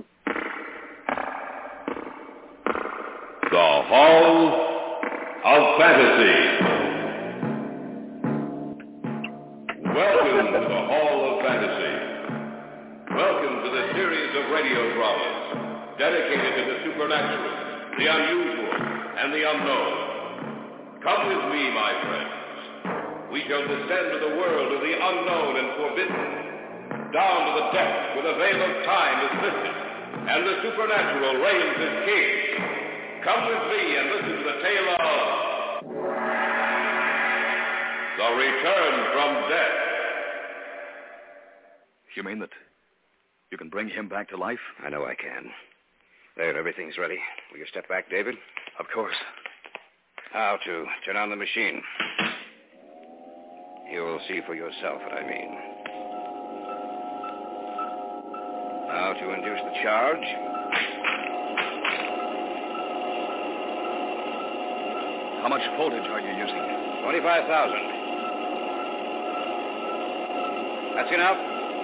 the Hall of Fantasy. Welcome to the Hall of Fantasy. Welcome to the series of radio dramas dedicated to the supernatural, the unusual, and the unknown. Come with me, my friends. We shall descend to the world of the unknown and forbidden, down to the depths where the veil of time is lifted, and the supernatural reigns as king. Come with me and listen to the tale of The Return from Death. You mean that you can bring him back to life? I know I can. There, everything's ready. Will you step back, David? Of course. Now to turn on the machine. You'll see for yourself what I mean. Now to induce the charge. How much voltage are you using? twenty-five thousand. That's enough.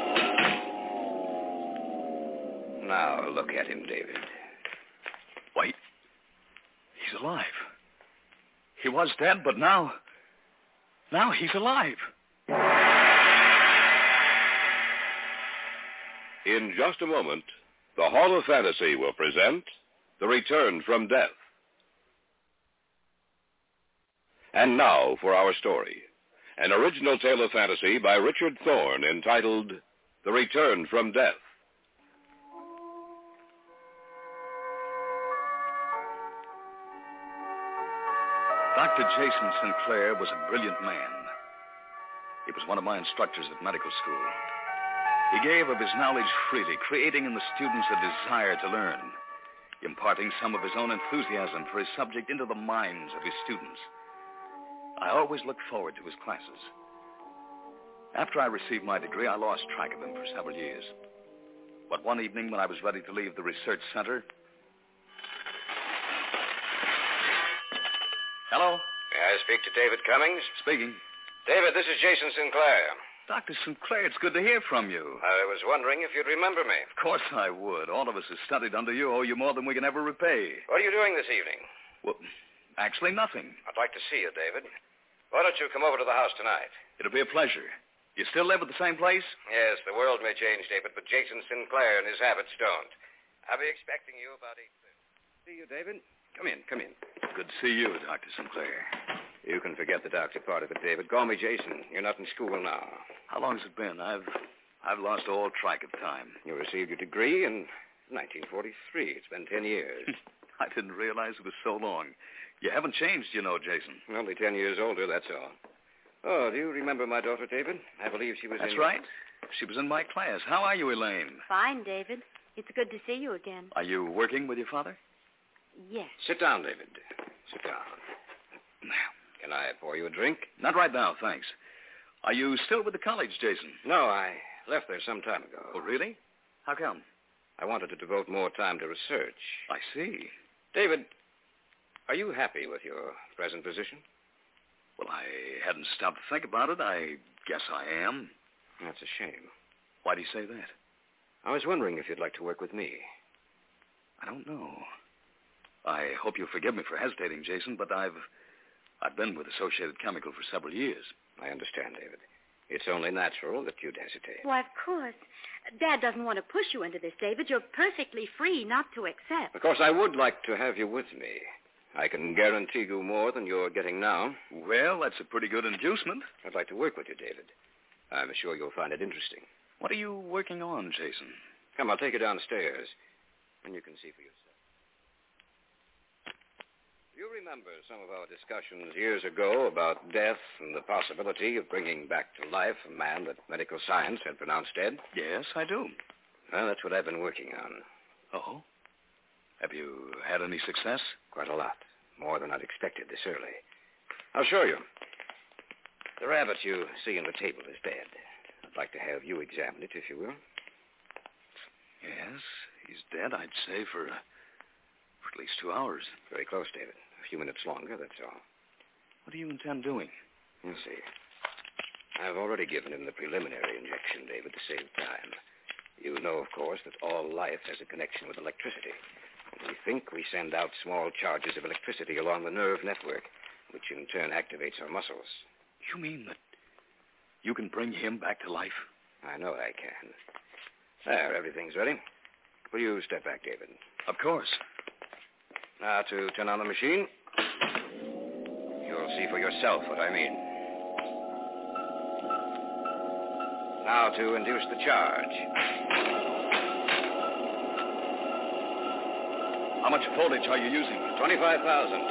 Now look at him, David. Wait. He's alive. He was dead, but now... Now he's alive. In just a moment, the Hall of Fantasy will present The Return from Death. And now for our story. An original tale of fantasy by Richard Thorne entitled The Return from Death. Doctor Jason Sinclair was a brilliant man. He was one of my instructors at medical school. He gave of his knowledge freely, creating in the students a desire to learn, imparting some of his own enthusiasm for his subject into the minds of his students. I always looked forward to his classes. After I received my degree, I lost track of him for several years. But one evening when I was ready to leave the research center... Hello? May I speak to David Cummings? Speaking. David, this is Jason Sinclair. Doctor Sinclair, it's good to hear from you. I was wondering if you'd remember me. Of course I would. All of us who studied under you owe you more than we can ever repay. What are you doing this evening? Well, actually nothing. I'd like to see you, David. Why don't you come over to the house tonight? It'll be a pleasure. You still live at the same place? Yes, the world may change, David, but Jason Sinclair and his habits don't. I'll be expecting you about eight thirty. See you, David. Come in, come in. Good to see you, Doctor Sinclair. You can forget the doctor part of it, David. Call me Jason. You're not in school now. How long's it been? I've I've lost all track of time. You received your degree in nineteen forty-three. It's been ten years. I didn't realize it was so long. You haven't changed, you know, Jason. Only ten years older, that's all. Oh, do you remember my daughter, David? I believe she was That's in... That's right. She was in my class. How are you, Elaine? Fine, David. It's good to see you again. Are you working with your father? Yes. Sit down, David. Sit down. Can I pour you a drink? Not right now, thanks. Are you still with the college, Jason? No, I left there some time ago. Oh, really? How come? I wanted to devote more time to research. I see. David, are you happy with your present position? Well, I hadn't stopped to think about it. I guess I am. That's a shame. Why do you say that? I was wondering if you'd like to work with me. I don't know. I hope you'll forgive me for hesitating, Jason, but I've I've been with Associated Chemical for several years. I understand, David. It's only natural that you'd hesitate. Why, of course. Dad doesn't want to push you into this, David. You're perfectly free not to accept. Of course, I would like to have you with me. I can guarantee you more than you're getting now. Well, that's a pretty good inducement. I'd like to work with you, David. I'm sure you'll find it interesting. What are you working on, Jason? Come, I'll take you downstairs, and you can see for yourself. You remember some of our discussions years ago about death and the possibility of bringing back to life a man that medical science had pronounced dead? Yes, I do. Well, that's what I've been working on. Oh? Have you had any success? Quite a lot. More than I'd expected this early. I'll show you. The rabbit you see on the table is dead. I'd like to have you examine it, if you will. Yes, he's dead, I'd say, for, uh, for at least two hours. Very close, David. A few minutes longer, that's all. What do you intend doing? You'll see. I've already given him the preliminary injection, David, to save time. You know, of course, that all life has a connection with electricity. And we think we send out small charges of electricity along the nerve network, which in turn activates our muscles. You mean that you can bring him back to life? I know I can. There, everything's ready. Will you step back, David? Of course. Now to turn on the machine. You'll see for yourself what I mean. Now to induce the charge. How much voltage are you using? twenty-five thousand.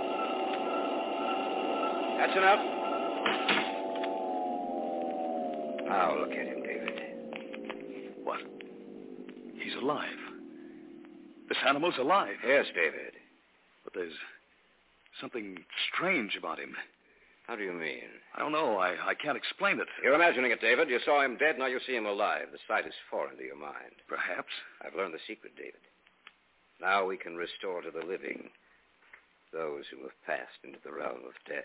That's enough. Now look at him, David. What? He's alive. This animal's alive. Yes, David. But there's something strange about him. How do you mean? I don't know. I, I can't explain it. You're imagining it, David. You saw him dead, now you see him alive. The sight is foreign to your mind. Perhaps. I've learned the secret, David. Now we can restore to the living those who have passed into the realm of death.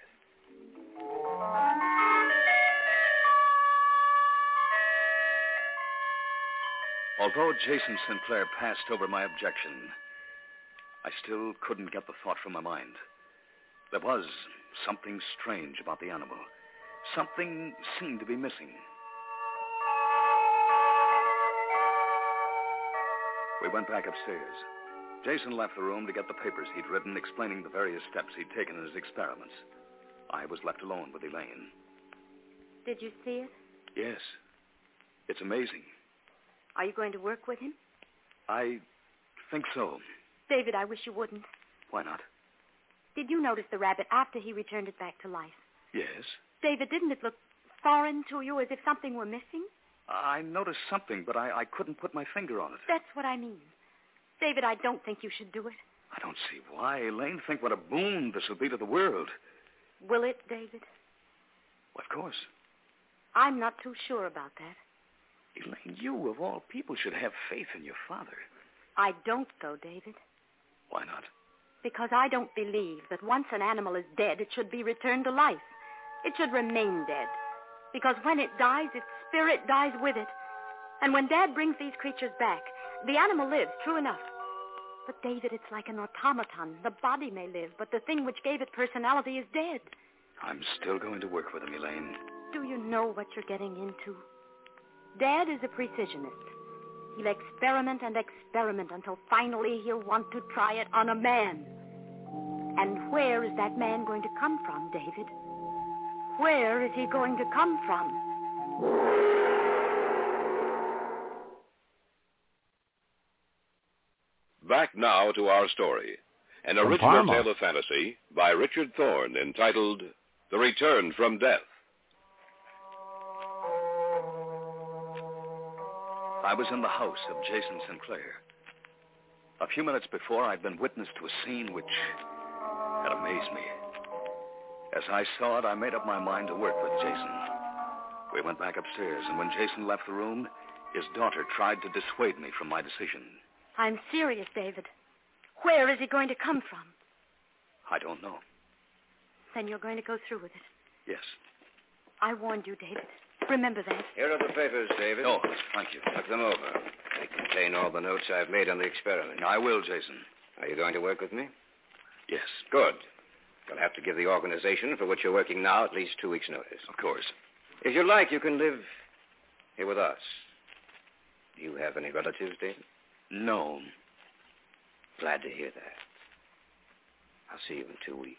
Although Jason Sinclair passed over my objection, I still couldn't get the thought from my mind. There was something strange about the animal. Something seemed to be missing. We went back upstairs. Jason left the room to get the papers he'd written explaining the various steps he'd taken in his experiments. I was left alone with Elaine. Did you see it? Yes. It's amazing. Are you going to work with him? I think so. David, I wish you wouldn't. Why not? Did you notice the rabbit after he returned it back to life? Yes. David, didn't it look foreign to you, as if something were missing? I noticed something, but I, I couldn't put my finger on it. That's what I mean. David, I don't think you should do it. I don't see why. Elaine, think what a boon this will be to the world. Will it, David? Well, of course. I'm not too sure about that. Elaine, you, of all people, should have faith in your father. I don't, though, David. Why not? Because I don't believe that once an animal is dead, it should be returned to life. It should remain dead. Because when it dies, its spirit dies with it. And when Dad brings these creatures back, the animal lives, true enough. But, David, it's like an automaton. The body may live, but the thing which gave it personality is dead. I'm still going to work with him, Elaine. Do you know what you're getting into? Dad is a precisionist. He'll experiment and experiment until finally he'll want to try it on a man. And where is that man going to come from, David? Where is he going to come from? Back now to our story. An original tale of fantasy by Richard Thorne entitled The Return from Death. I was in the house of Jason Sinclair. A few minutes before, I'd been witness to a scene which had amazed me. As I saw it, I made up my mind to work with Jason. We went back upstairs, and when Jason left the room, his daughter tried to dissuade me from my decision. I'm serious, David. Where is he going to come from? I don't know. Then you're going to go through with it. Yes. I warned you, David. Remember that. Here are the papers, David. Oh, thank you. Look them over. They contain all the notes I've made on the experiment. I will, Jason. Are you going to work with me? Yes. Good. You'll have to give the organization for which you're working now at least two weeks' notice. Of course. If you like, you can live here with us. Do you have any relatives, David? No. Glad to hear that. I'll see you in two weeks.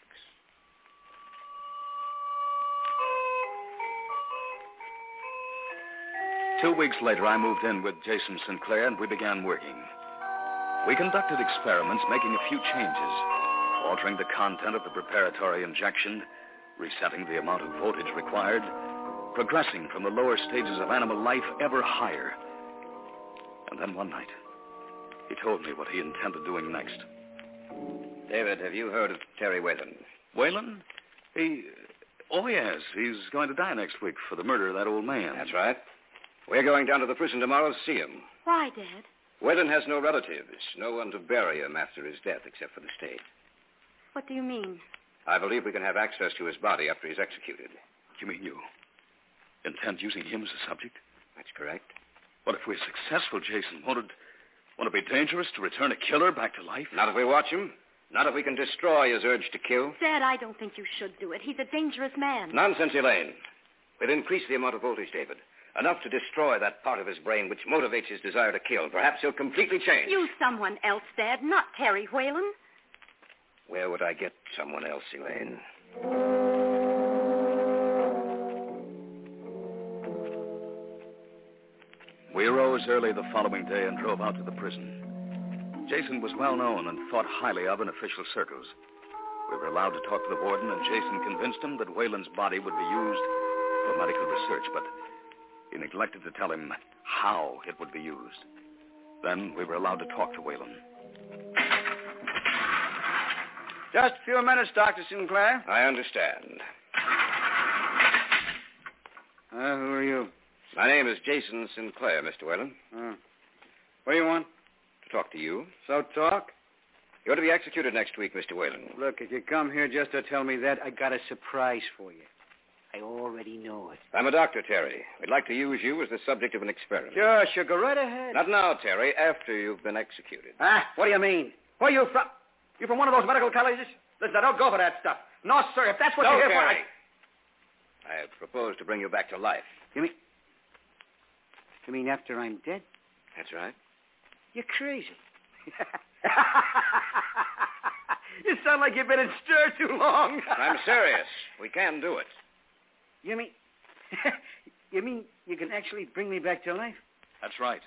Two weeks later, I moved in with Jason Sinclair, and we began working. We conducted experiments, making a few changes, altering the content of the preparatory injection, resetting the amount of voltage required, progressing from the lower stages of animal life ever higher. And then one night, he told me what he intended doing next. David, have you heard of Terry Whalen? Whalen? He... Oh, yes. He's going to die next week for the murder of that old man. That's right. We're going down to the prison tomorrow to see him. Why, Dad? Whalen has no relatives, no one to bury him after his death except for the state. What do you mean? I believe we can have access to his body after he's executed. You mean you intend using him as a subject? That's correct. But if we're successful, Jason, won't it, won't it be dangerous to return a killer back to life? Not if we watch him. Not if we can destroy his urge to kill. Dad, I don't think you should do it. He's a dangerous man. Nonsense, Elaine. We'll increase the amount of voltage, David. Enough to destroy that part of his brain which motivates his desire to kill. Perhaps he'll completely change. Use someone else, Dad, not Terry Whalen. Where would I get someone else, Elaine? We arose early the following day and drove out to the prison. Jason was well known and thought highly of in official circles. We were allowed to talk to the warden, and Jason convinced him that Whalen's body would be used for medical research, but he neglected to tell him how it would be used. Then we were allowed to talk to Whalen. Just a few minutes, Doctor Sinclair. I understand. Uh, who are you? My name is Jason Sinclair, Mister Whalen. Uh, what do you want? To talk to you. So talk? You're to be executed next week, Mister Whalen. Look, if you come here just to tell me that, I got a surprise for you. I already know it. I'm a doctor, Terry. We'd like to use you as the subject of an experiment. Sure, sure. Go right ahead. Not now, Terry. After you've been executed. Ah, what do you mean? Where are you from? You from one of those medical colleges? Listen, I don't go for that stuff. No, sir. If that's what no, you're here Terry. for, I... I propose to bring you back to life. You mean... You mean after I'm dead? That's right. You're crazy. You sound like you've been in stir too long. I'm serious. We can do it. You mean... you mean you can actually bring me back to life? That's right.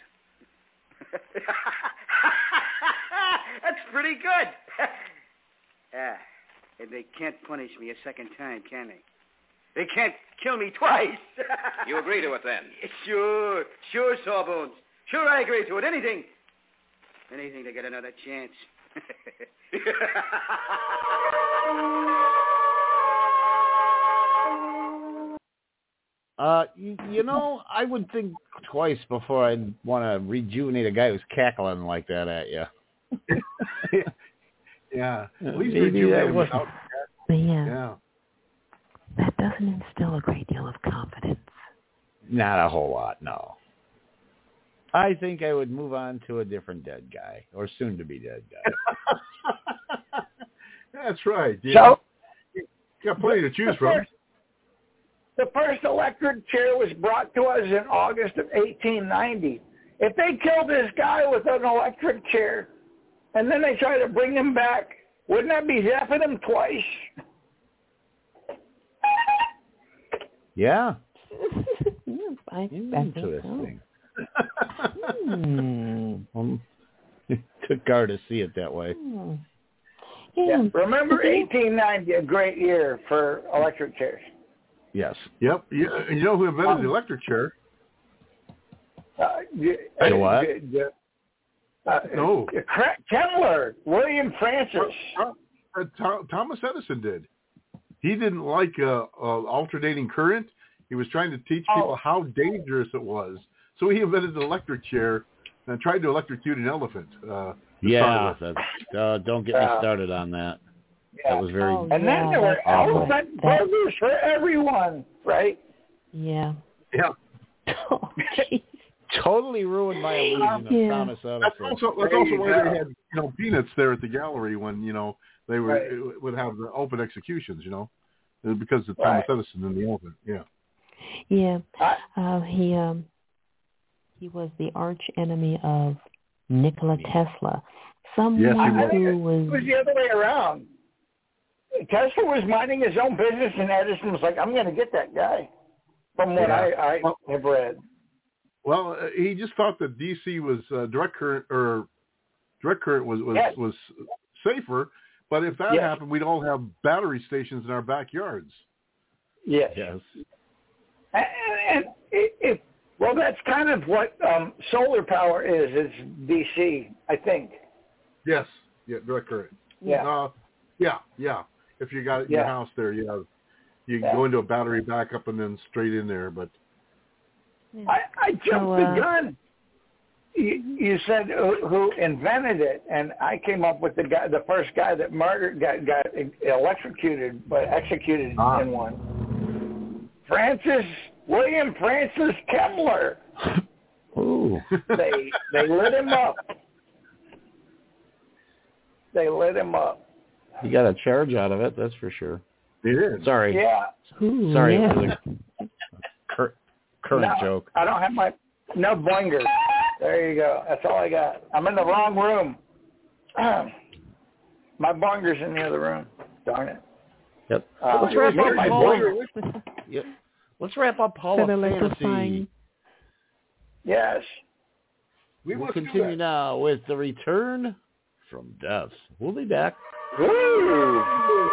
That's pretty good. Yeah. And they can't punish me a second time, can they? They can't kill me twice. You agree to it, then? Sure. Sure, Sawbones. Sure, I agree to it. Anything. Anything to get another chance. Uh, you, you know, I would think twice before I'd want to rejuvenate a guy who's cackling like that at you. Yeah. At Maybe least rejuvenate that him was- without... Yeah. Yeah. That doesn't instill a great deal of confidence. Not a whole lot, no. I think I would move on to a different dead guy, or soon-to-be dead guy. That's right. Yeah. So, you got plenty to choose the from. First, the first electric chair was brought to us in August of eighteen ninety. If they killed this guy with an electric chair, and then they try to bring him back, wouldn't that be zapping him twice? Yeah. I, Interesting. Hmm. Um, took Gar to see it that way. Hmm. Yeah. Remember eighteen ninety, a great year for electric chairs. Yes. Yep. You, you know who invented the electric chair? Uh, y- The what? y- y- uh, No. uh, Kemmler, William Francis. Uh, uh, Tho- Thomas Edison did. He didn't like uh, uh, alternating current. He was trying to teach people Oh. how dangerous it was. So he invented the electric chair and tried to electrocute an elephant. Uh, to Yeah. start with. That's, uh, don't get me Uh, started on that. Yeah. That was very... Oh, And yeah, then there were that's awful. elephant That- burgers for everyone, right? Yeah. Yeah. Oh, jeez. Totally ruined my illusion of Yeah. Thomas That's Edison. also that's There also you why go. they had, you know, peanuts there at the gallery when, you know, they were Right. would have the open executions, you know, because of Thomas Right. Edison and the elephant. Yeah. Yeah. I, Uh, he um he was the arch enemy of Nikola Tesla. Someone Yes, he I was. think who it was was the other way around. Tesla was minding his own business, and Edison was like, "I'm going to get that guy." From what Yeah. I, I Well- have read. Well, uh, he just thought that D C was uh, direct current or direct current was was, Yes. was safer. But if that Yes. happened, we'd all have battery stations in our backyards. Yes. Yes. And, and it, it, well, that's kind of what um, solar power is. It's D C, I think. Yes. Yeah. Direct current. Yeah. Uh, yeah. Yeah. If you got it in your Yeah. house there, you have you Yeah. go into a battery backup and then straight in there. But I, I jumped So, the uh, gun. You, you said who, who invented it, and I came up with the guy, the first guy that murdered, got, got electrocuted, but executed Ah. in one. Francis William Francis Kemmler. Ooh. They they lit him up. They lit him up. You got a charge out of it, that's for sure. it is. Sorry. Yeah. Ooh, Sorry yeah. for the cur- current No, joke. I don't have my no boinger. There you go. That's all I got. I'm in the wrong room. My bonger's in the other room. Darn it. Yep. Uh, Let's wrap where's up my Hall boinger? of, yep. Let's wrap up Hall For of the electrifying. Fantasy. Yes. We We'll must do continue that. now with the return from death. We'll be back. Woo!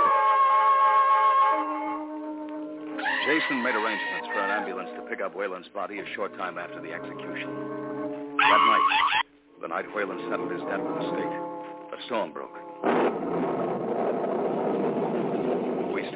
Jason made arrangements for an ambulance to pick up Whalen's body a short time after the execution. That night, the night Whalen settled his debt with the state, a storm broke.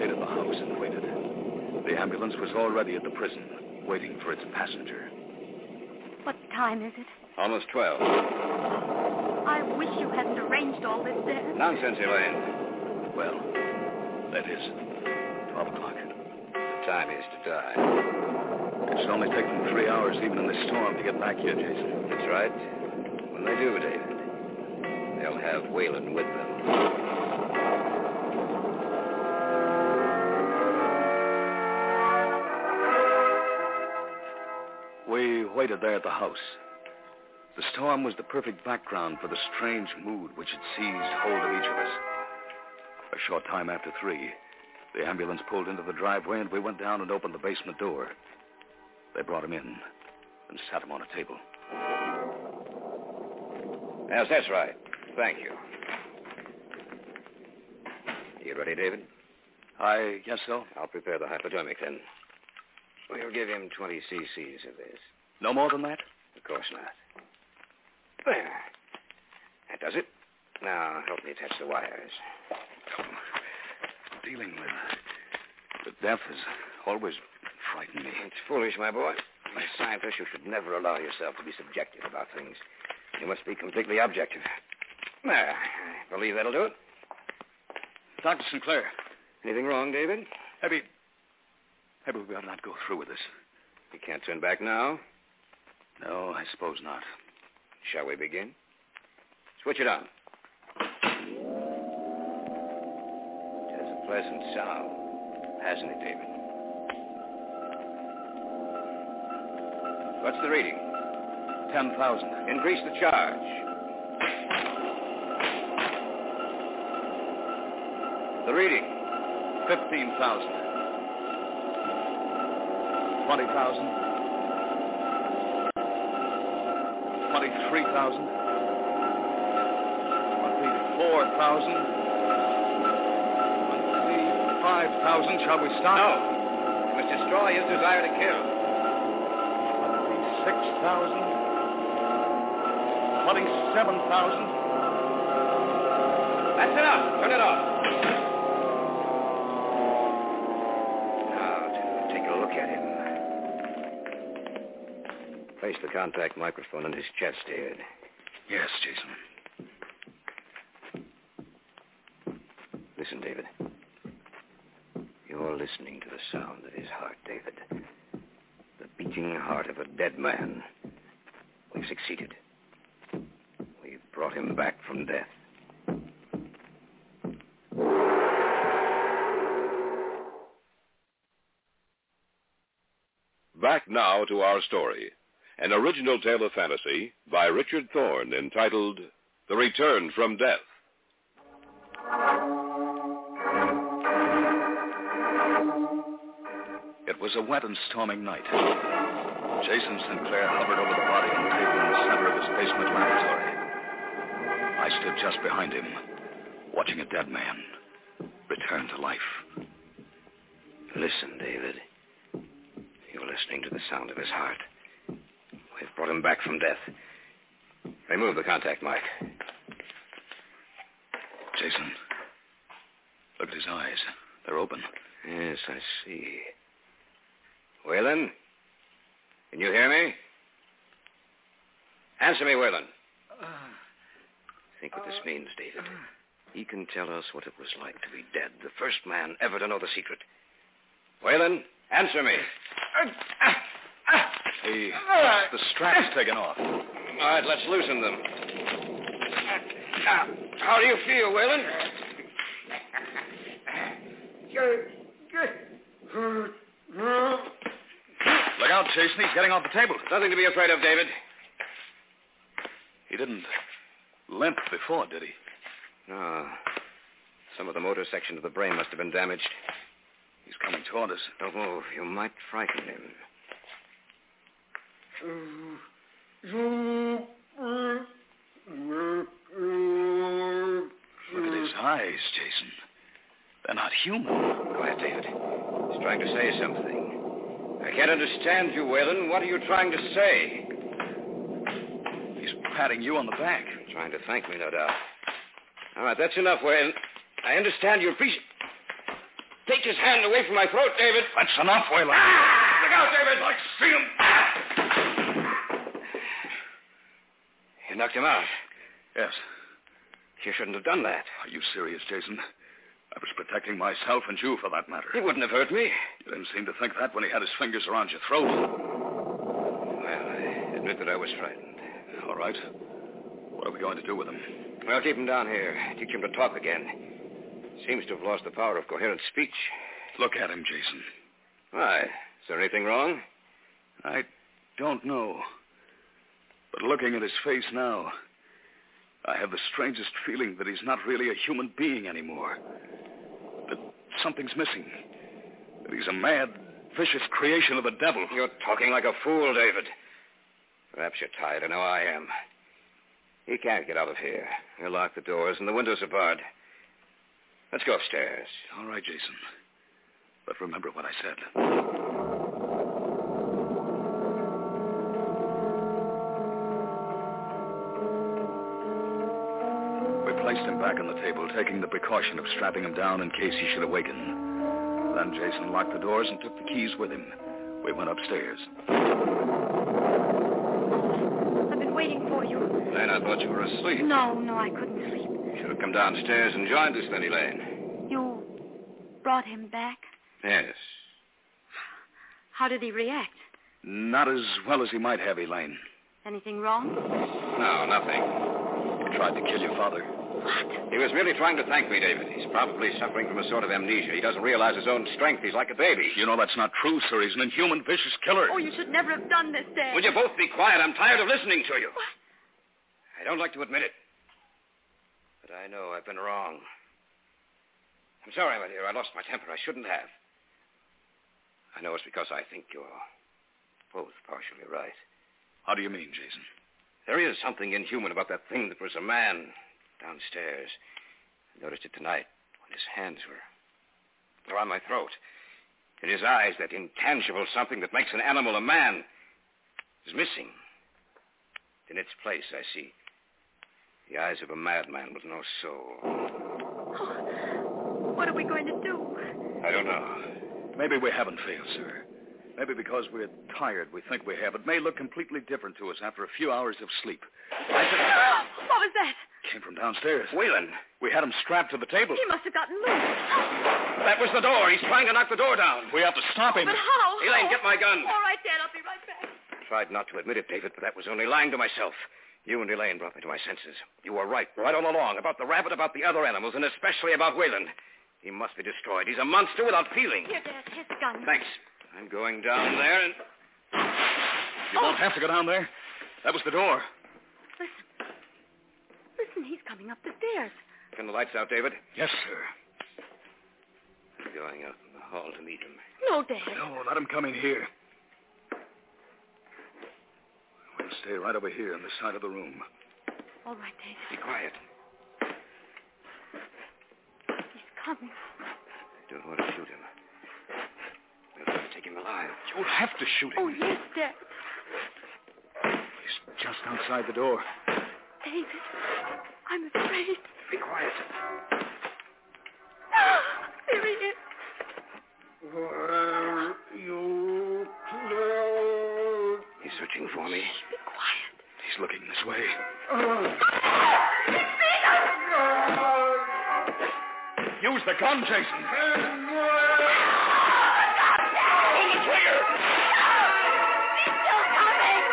stayed at the house and waited. The ambulance was already at the prison, waiting for its passenger. What time is it? Almost twelve. I wish you hadn't arranged all this, Dad. Nonsense, Elaine. Well, that is twelve o'clock. The time is to die. It should only take them three hours, even in this storm, to get back here, Jason. That's right. When they do, David, they'll have Whalen with them. We waited there at the house. The storm was the perfect background for the strange mood which had seized hold of each of us. A short time after three, the ambulance pulled into the driveway and we went down and opened the basement door. They brought him in and sat him on a table. Yes, that's right. Thank you. You ready, David? I guess so. I'll prepare the hypodermic then. We'll give him twenty cc's of this. No more than that? Of course not. There. That does it. Now, help me attach the wires. Oh, dealing with, with death has always frightened me. It's foolish, my boy. As a scientist, you should never allow yourself to be subjective about things. You must be completely objective. There. I believe that'll do it. Doctor Sinclair. Anything wrong, David? Maybe... Maybe we ought not go through with this. You can't turn back now? No, I suppose not. Shall we begin? Switch it on. It has a pleasant sound, hasn't it, David? What's the reading? Ten thousand. Increase the charge. The reading? Fifteen thousand. Twenty thousand. Twenty-three thousand. Twenty-four thousand. Twenty-five thousand. Shall we stop? No. You must destroy his desire to kill. Twenty-six thousand. Twenty-seven thousand. That's enough. Turn it off. Place the contact microphone in his chest, David. Yes, Jason. Listen, David. You're listening to the sound of his heart, David. The beating heart of a dead man. We've succeeded. We've brought him back from death. Back now to our story. An original tale of fantasy by Richard Thorne entitled The Return from Death. It was a wet and stormy night. Jason Sinclair hovered over the body on the table in the center of his basement laboratory. I stood just behind him, watching a dead man return to life. Listen, David. You're listening to the sound of his heart. We've brought him back from death. Remove the contact mic. Jason, look at his eyes. They're open. Yes, I see. Whalen? Can you hear me? Answer me, Whalen. Uh, Think what uh, this means, David. Uh, he can tell us what it was like to be dead. The first man ever to know the secret. Whalen, answer me. Uh, uh, The, the strap's taken off. All right, let's loosen them. Now, how do you feel, Whalen? Look out, Jason. He's getting off the table. Nothing to be afraid of, David. He didn't limp before, did he? No. Some of the motor section of the brain must have been damaged. He's coming toward us. Don't move. You might frighten him. Look at his eyes, Jason. They're not human. Go ahead, David. He's trying to say something. I can't understand you, Whalen. What are you trying to say? He's patting you on the back. Trying to thank me, no doubt. All right, that's enough, Whalen. I understand you appreciate... Take his hand away from my throat, David. That's enough, Whalen. Ah! Look out, David. I see him. You knocked him out. Yes. You shouldn't have done that. Are you serious, Jason? I was protecting myself and you, for that matter. He wouldn't have hurt me. You didn't seem to think that when he had his fingers around your throat. Well, I admit that I was frightened. All right. What are we going to do with him? Well, keep him down here. Teach him to talk again. Seems to have lost the power of coherent speech. Look at him, Jason. Why? Is there anything wrong? I don't know. But looking at his face now, I have the strangest feeling that he's not really a human being anymore. That something's missing. That he's a mad, vicious creation of the devil. You're talking like a fool, David. Perhaps you're tired. I know I am. He can't get out of here. He'll lock the doors and the windows are barred. Let's go upstairs. All right, Jason. But remember what I said. We placed him back on the table, taking the precaution of strapping him down in case he should awaken. Then Jason locked the doors and took the keys with him. We went upstairs. I've been waiting for you. Lane, I thought you were asleep. No, no, I couldn't sleep. You should have come downstairs and joined us, then, Elaine. You brought him back? Yes. How did he react? Not as well as he might have, Elaine. Anything wrong? No, nothing. He tried to kill your father. What? He was merely trying to thank me, David. He's probably suffering from a sort of amnesia. He doesn't realize his own strength. He's like a baby. You know that's not true, sir. He's an inhuman, vicious killer. Oh, you should never have done this, Dad. Will you both be quiet? I'm tired of listening to you. What? I don't like to admit it. But I know I've been wrong. I'm sorry, my dear. I lost my temper. I shouldn't have. I know it's because I think you're both partially right. How do you mean, Jason? There is something inhuman about that thing that was a man downstairs. I noticed it tonight when his hands were around my throat. In his eyes, that intangible something that makes an animal a man is missing. In its place, I see the eyes of a madman with no soul. Oh, what are we going to do? I don't know. Maybe we haven't failed, sir. Maybe because we're tired, we think we have. It may look completely different to us after a few hours of sleep. I said... What was that? Came from downstairs. Whalen. We had him strapped to the table. He must have gotten loose. That was the door. He's trying to knock the door down. We have to stop him. But how? Elaine, get my gun. All right, Dad. I'll be right back. I tried not to admit it, David, but that was only lying to myself. You and Elaine brought me to my senses. You were right, right all along, about the rabbit, about the other animals, and especially about Whalen. He must be destroyed. He's a monster without feeling. Here, Dad. Here's the gun. Thanks. I'm going down there and... You won't have to go down there. That was the door. Listen. Listen, he's coming up the stairs. Turn the lights out, David. Yes, sir. I'm going out in the hall to meet him. No, Dad. No, let him come in here. We'll stay right over here on this side of the room. All right, David. Be quiet. He's coming. I don't want to shoot him. We'll have to take him alive. You'll have to shoot him. Oh, yes, Dad. He's just outside the door. David, I'm afraid. Be quiet. There he is. Where you go? He's searching for me. Be quiet. He's looking this way. Use the gun, Jason. Pull the trigger. He's still coming.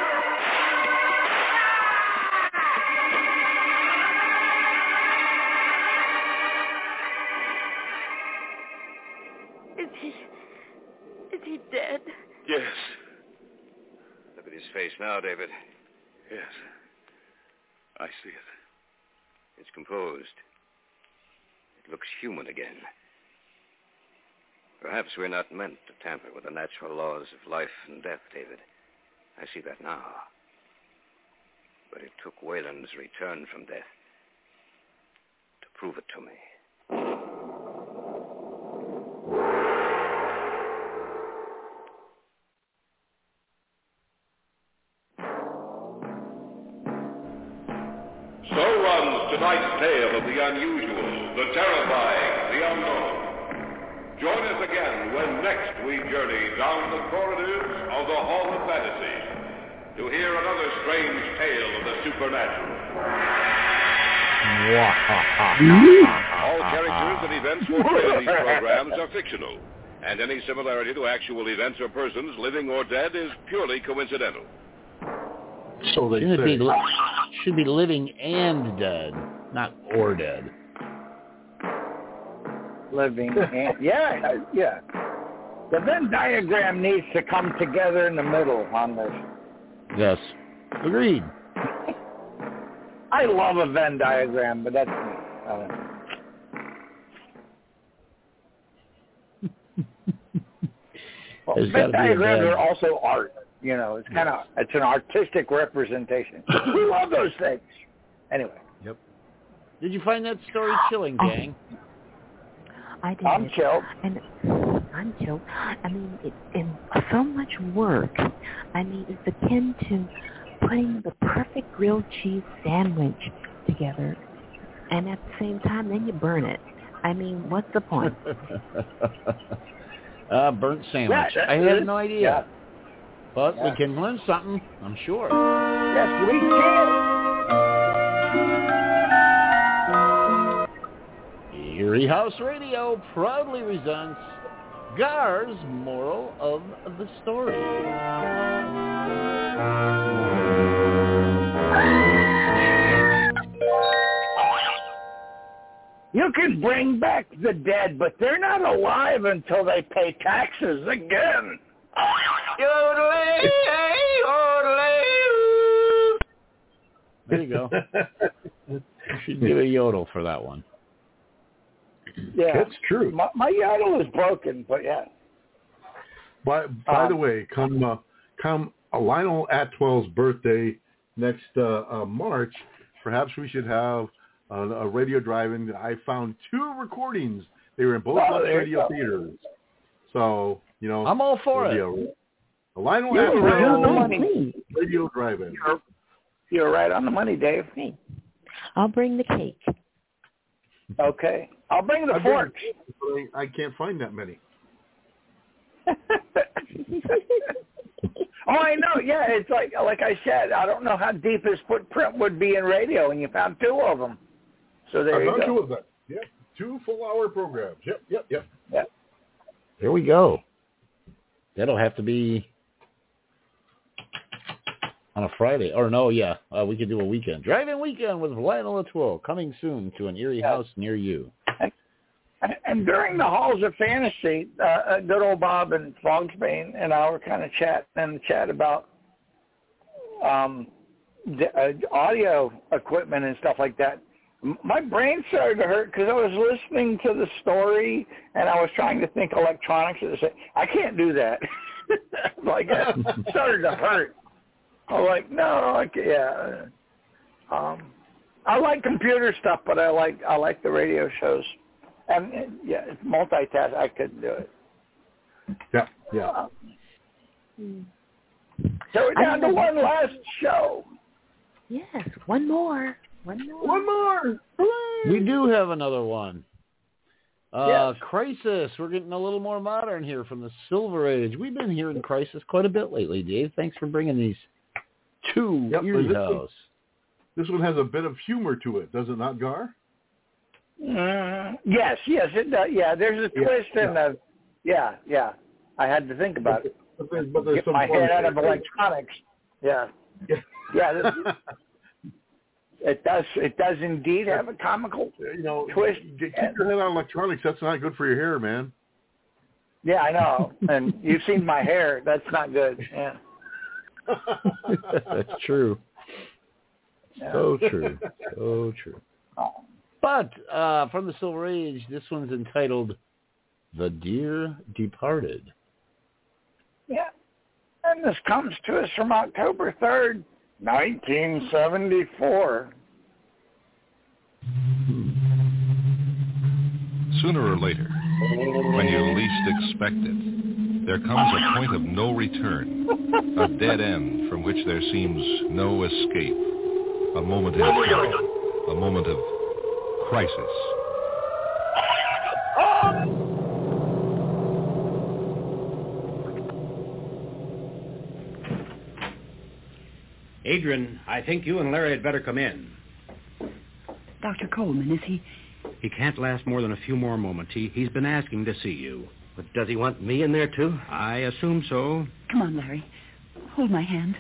Is he... Is he dead? Yes. Look at his face now, David. Yes. I see it. It's composed. It looks human again. Perhaps we're not meant to tamper with the natural laws of life and death, David. I see that now. But it took Whalen's return from death to prove it to me. So runs tonight's tale of the unusual, the terrifying, the unknown. Join us again when next we journey down the corridors of the Hall of Fantasy to hear another strange tale of the supernatural. All characters and events portrayed in these programs are fictional, and any similarity to actual events or persons, living or dead, is purely coincidental. So they should say. Be, should be living and dead, not or dead. Living and yeah, yeah. The Venn diagram needs to come together in the middle on this. Yes, agreed. I love a Venn diagram, but that's me. Uh, well, Venn diagrams are also art. You know, it's kind of it's an artistic representation. We love those things. Anyway. Yep. Did you find that story chilling, gang? I did. I'm chilled. And I'm chilled. I mean, it, and so much work. I mean, it's akin to putting the perfect grilled cheese sandwich together, and at the same time, then you burn it. I mean, what's the point? uh, burnt sandwich. Yeah, I had no idea. Yeah. But yeah. we can learn something, I'm sure. Yes, we can. Erie House Radio proudly presents Gar's Moral of the Story. You can bring back the dead, but they're not alive until they pay taxes again. There you go. You should give a yodel for that one. Yeah, that's true. My, my yodel is broken, but yeah. By by um, the way, come uh, come uh, Lionel Atwell's birthday next uh, uh, March, perhaps we should have uh, a radio drive-in. I found two recordings. They were in both oh, radio theaters. So you know, I'm all for it. A, a Lionel You're Atwell right on the money. radio drive-in. You're, you're right on the money, Dave. I'll bring the cake. Okay. I'll bring the I forks. Bring, I can't find that many. Oh, I know. Yeah, it's like like I said. I don't know how deep his footprint would be in radio, and you found two of them. So there I you found go. two of them. Yep, two full-hour programs. Yep, yep, yep. Yep. There we go. That'll have to be on a Friday. Or no, yeah, uh, we could do a weekend. Drive-in weekend with Lionel Atwell coming soon to an Erie yeah. house near you. And, and during the Halls of Fantasy, uh, good old Bob and Fogsbane and I were kind of chat and chat about um, the, uh, audio equipment and stuff like that. My brain started to hurt because I was listening to the story and I was trying to think electronics. And say, I can't do that. Like it started to hurt. I was like, no, I can't. Yeah. Um, I like computer stuff, but I like I like the radio shows. And yeah, it's multitask. I couldn't do it. Yeah, yeah. Um, so we're down to one last show. Yes, one more. One more. One more. We do have another one. Uh, yes. Crisis. We're getting a little more modern here from the Silver Age. We've been hearing Crisis quite a bit lately, Dave. Thanks for bringing these to yep, Erie this House. One, this one has a bit of humor to it, does it not, Gar? Uh, yes, yes, it does. Yeah, there's a yeah, twist yeah. in the. Yeah, yeah. I had to think about it. But there's, but there's Get some my head out of there. electronics. Yeah, yeah. yeah. This, it does. It does indeed have a comical you know, twist. Keep your head on electronics. That's not good for your hair, man. Yeah, I know. And you've seen my hair. That's not good. Yeah. That's true. Yeah. So true. So true. Oh. But uh, from the Silver Age, this one's entitled The Dear Departed. Yeah. And this comes to us from October third, nineteen seventy-four. Sooner or later, when you least expect it, there comes a point of no return, a dead end from which there seems no escape, a moment in peril, a moment of crisis. Adrian, I think you and Larry had better come in. Doctor Coleman, is he... He can't last more than a few more moments. He, he's been asking to see you. But does he want me in there, too? I assume so. Come on, Larry. Hold my hand.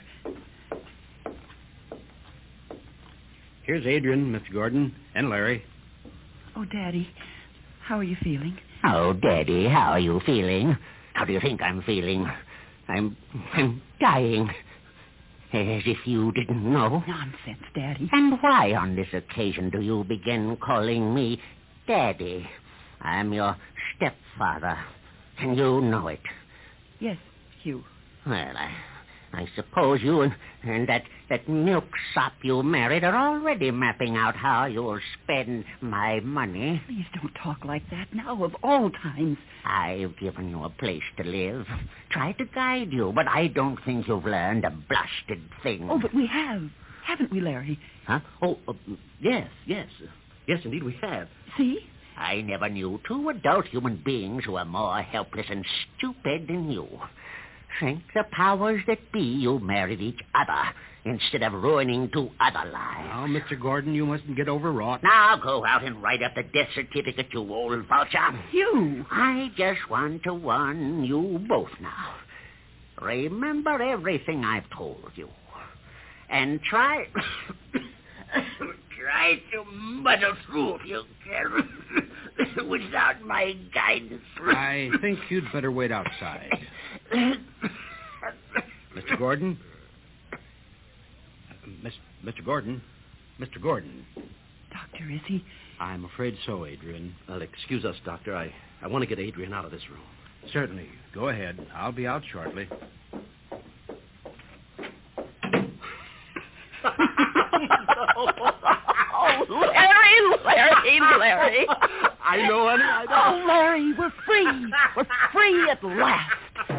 Here's Adrian, Mister Gordon, and Larry. Oh, Daddy, how are you feeling? Oh, Daddy, how are you feeling? How do you think I'm feeling? I'm... I'm dying. As if you didn't know. Nonsense, Daddy. And why on this occasion do you begin calling me Daddy? I'm your stepfather, and you know it. Yes, Hugh. Well, I... I suppose you and, and that, that milksop you married are already mapping out how you'll spend my money. Please don't talk like that now, of all times. I've given you a place to live, tried to guide you, but I don't think you've learned a blasted thing. Oh, but we have. Haven't we, Larry? Huh? Oh, uh, yes, yes. Yes, indeed we have. See? I never knew two adult human beings who were more helpless and stupid than you. Thank the powers that be you married each other instead of ruining two other lives. Now, Mister Gordon, you mustn't get overwrought. Now go out and write up the death certificate, you old vulture. You. I just want to warn you both now. Remember everything I've told you. And try... try to muddle through if you can without my guidance. I think you'd better wait outside. Mister Gordon? Miss, Mister Gordon? Mister Gordon? Doctor, is he? I'm afraid so, Adrian. Well, excuse us, Doctor. I, I want to get Adrian out of this room. Certainly. Go ahead. I'll be out shortly. Oh, Larry, Larry, Larry. I know, honey, I know. Oh, Larry, we're free. We're free at last.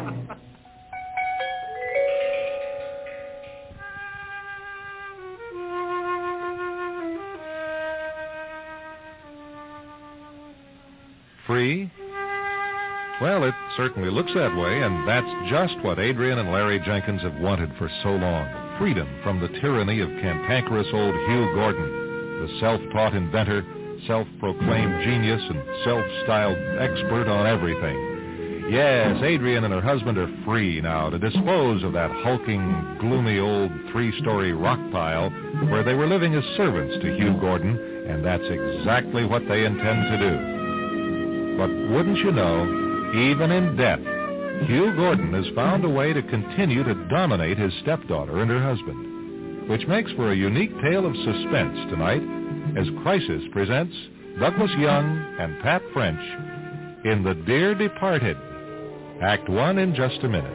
Free? Well, it certainly looks that way, and that's just what Adrian and Larry Jenkins have wanted for so long. Freedom from the tyranny of cantankerous old Hugh Gordon, the self-taught inventor, self-proclaimed genius, and self-styled expert on everything. Yes, Adrian and her husband are free now to dispose of that hulking, gloomy old three-story rock pile where they were living as servants to Hugh Gordon, and that's exactly what they intend to do. But wouldn't you know, even in death, Hugh Gordon has found a way to continue to dominate his stepdaughter and her husband, which makes for a unique tale of suspense tonight as Crisis presents Douglas Young and Pat French in The Dear Departed. Act one in just a minute.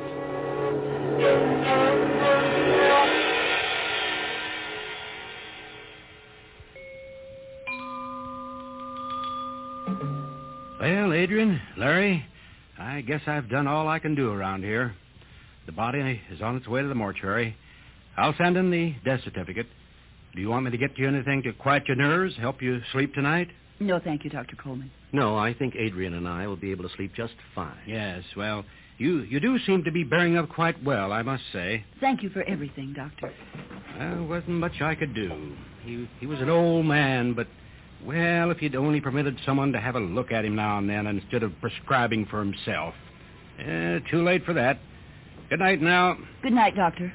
Well, Adrian, Larry, I guess I've done all I can do around here. The body is on its way to the mortuary. I'll send in the death certificate. Do you want me to get you anything to quiet your nerves, help you sleep tonight? No, thank you, Doctor Coleman. No, I think Adrian and I will be able to sleep just fine. Yes, well, you, you do seem to be bearing up quite well, I must say. Thank you for everything, Doctor. Well, there wasn't much I could do. He, he was an old man, but, well, if you'd only permitted someone to have a look at him now and then instead of prescribing for himself. Eh, too late for that. Good night now. Good night, Doctor.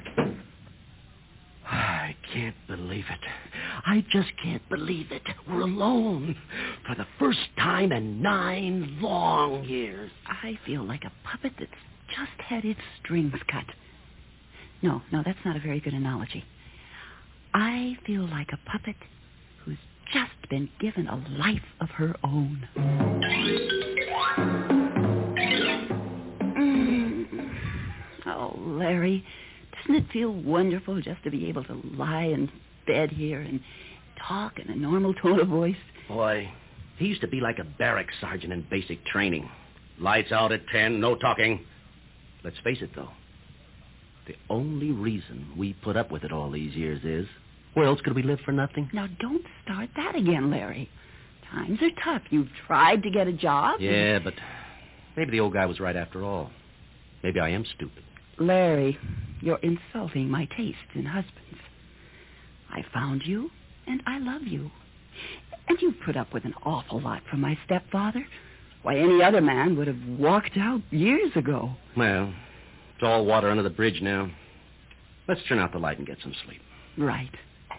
I can't believe it. I just can't believe it. We're alone for the first time in nine long years. I feel like a puppet that's just had its strings cut. No, no, that's not a very good analogy. I feel like a puppet who's just been given a life of her own. Mm. Oh, Larry, doesn't it feel wonderful just to be able to lie in bed here and talk in a normal tone of voice? Boy, he used to be like a barracks sergeant in basic training. Lights out at ten, no talking. Let's face it, though. The only reason we put up with it all these years is, where else could we live for nothing? Now, don't start that again, Larry. Times are tough. You've tried to get a job. Yeah, but maybe the old guy was right after all. Maybe I am stupid. Larry, you're insulting my taste in husbands. I found you, and I love you. And you've put up with an awful lot from my stepfather. Why, any other man would have walked out years ago. Well, it's all water under the bridge now. Let's turn out the light and get some sleep. Right.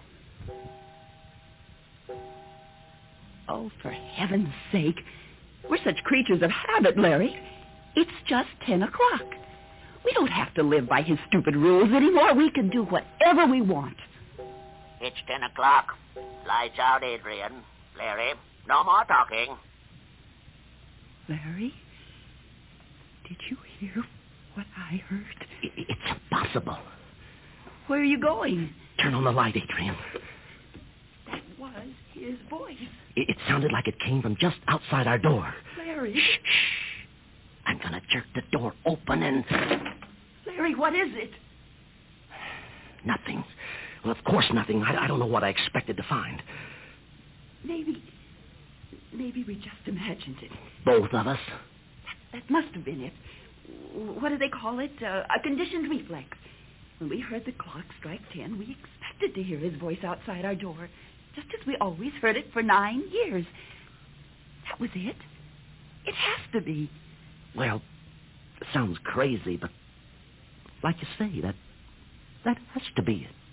Oh, for heaven's sake. We're such creatures of habit, Larry. It's just ten o'clock. We don't have to live by his stupid rules anymore. We can do whatever we want. It's ten o'clock. Lights out, Adrian. Larry, no more talking. Larry, did you hear what I heard? It's impossible. Where are you going? Turn on the light, Adrian. That was his voice. It, it sounded like it came from just outside our door. Larry. Shh, shh. I'm going to jerk the door open and... Larry, what is it? Nothing. Well, of course nothing. I, I don't know what I expected to find. Maybe... Maybe we just imagined it. Both of us? That, that must have been it. What do they call it? Uh, a conditioned reflex. When we heard the clock strike ten, we expected to hear his voice outside our door, just as we always heard it for nine years. That was it. It has to be. Well, it sounds crazy, but like you say, that that has to be it.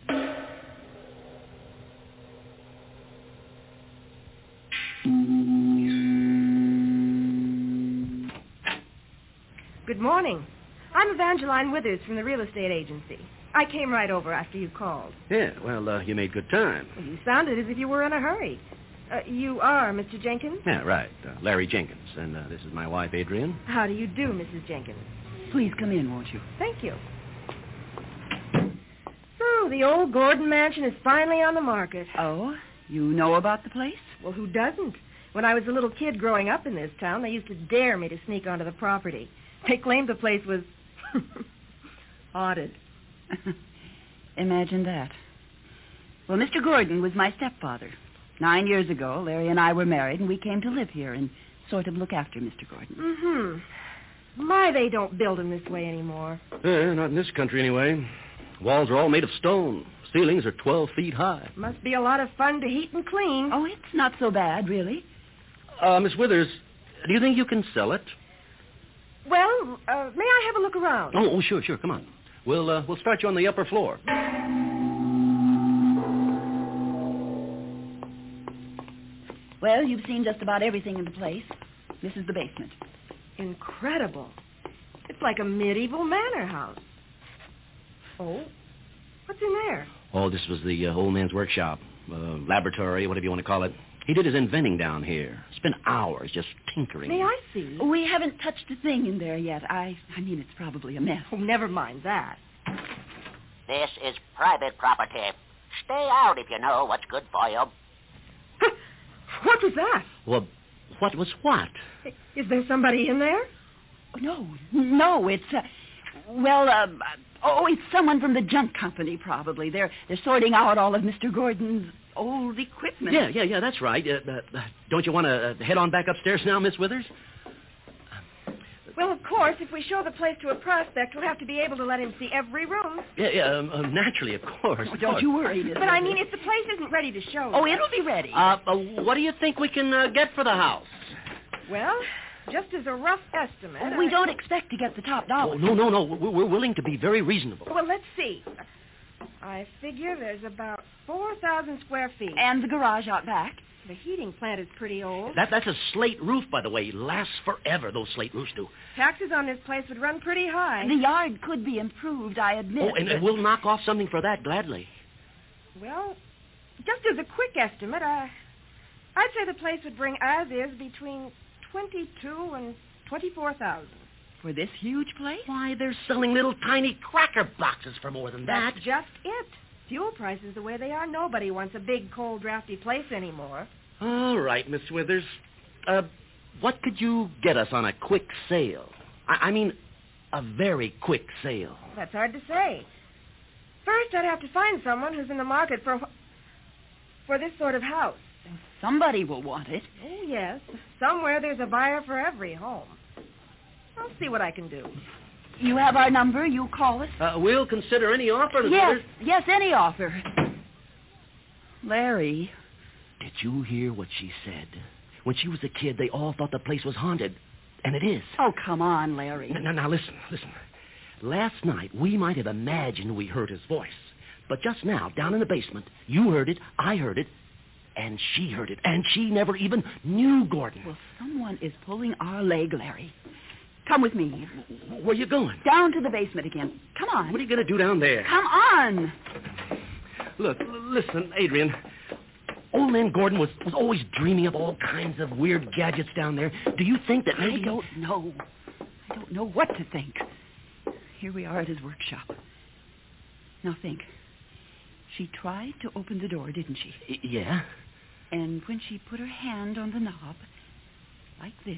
Good morning. I'm Evangeline Withers from the real estate agency. I came right over after you called. Yeah, well, uh, you made good time. Well, you sounded as if you were in a hurry. Uh, you are Mister Jenkins? Yeah, right. Uh, Larry Jenkins. And uh, this is my wife, Adrian. How do you do, Missus Jenkins? Please come in, won't you? Thank you. So, the old Gordon mansion is finally on the market. Oh? You know about the place? Well, who doesn't? When I was a little kid growing up in this town, they used to dare me to sneak onto the property. They claimed the place was haunted. Imagine that. Well, Mister Gordon was my stepfather. Nine years ago, Larry and I were married, and we came to live here and sort of look after Mister Gordon. Mm-hmm. My, they don't build them this way anymore. Uh, not in this country, anyway. Walls are all made of stone. Ceilings are twelve feet high. Must be a lot of fun to heat and clean. Oh, it's not so bad, really. Uh, Miss Withers, do you think you can sell it? Well, uh, may I have a look around? Oh, oh sure, sure. Come on. We'll, uh, we'll start you on the upper floor. Well, you've seen just about everything in the place. This is the basement. Incredible. It's like a medieval manor house. Oh, what's in there? Oh, this was the uh, old man's workshop, uh, laboratory, whatever you want to call it. He did his inventing down here. Spent hours just tinkering. May I see? We haven't touched a thing in there yet. I, I mean, it's probably a mess. Oh, never mind that. This is private property. Stay out if you know what's good for you. What was that? Well, what was what? Is there somebody in there? No, no, it's, uh, well, uh, oh, it's someone from the junk company, probably. They're they're sorting out all of Mister Gordon's old equipment. Yeah, yeah, yeah, that's right. Uh, uh, don't you want to uh, head on back upstairs now, Miss Withers? Well, of course, if we show the place to a prospect, we'll have to be able to let him see every room. Yeah, yeah, um, uh, naturally, of course. Oh, don't you worry, Miss But I mean, if the place isn't ready to show... Oh, it'll be ready. Uh, uh, what do you think we can uh, get for the house? Well, just as a rough estimate... Oh, we I... don't expect to get the top dollar. Oh, no, no, no. We're, we're willing to be very reasonable. Well, let's see. I figure there's about four thousand square feet. And the garage out back. The heating plant is pretty old. That, that's a slate roof, by the way. Lasts forever, those slate roofs do. Taxes on this place would run pretty high. The yard could be improved, I admit. Oh, and, but... and we'll knock off something for that, gladly. Well, just as a quick estimate, I, I'd say the place would bring as is between twenty-two and twenty-four thousand. For this huge place? Why, they're selling little tiny cracker boxes for more than that. That's just it. Fuel prices the way they are, nobody wants a big, cold, drafty place anymore. All right, Miss Withers. Uh, what could you get us on a quick sale? I, I mean, a very quick sale. That's hard to say. First, I'd have to find someone who's in the market for for this sort of house. Somebody will want it. Oh, yes. Somewhere there's a buyer for every home. I'll see what I can do. You have our number. You call us. Uh, we'll consider any offer. Miss Yes, Withers. yes, any offer. Larry. Did you hear what she said? When she was a kid, they all thought the place was haunted. And it is. Oh, come on, Larry. Now, now, now listen, listen. Last night, we might have imagined we heard his voice. But just now, down in the basement, you heard it, I heard it, and she heard it. And she never even knew Gordon. Well, someone is pulling our leg, Larry. Come with me. Where you going? Down to the basement again. Come on. What are you going to do down there? Come on. Look, l- listen, Adrian. Old man Gordon was, was always dreaming of all kinds of weird gadgets down there. Do you think that maybe... I don't know. I don't know what to think. Here we are at his workshop. Now think. She tried to open the door, didn't she? Y- yeah. And when she put her hand on the knob, like this...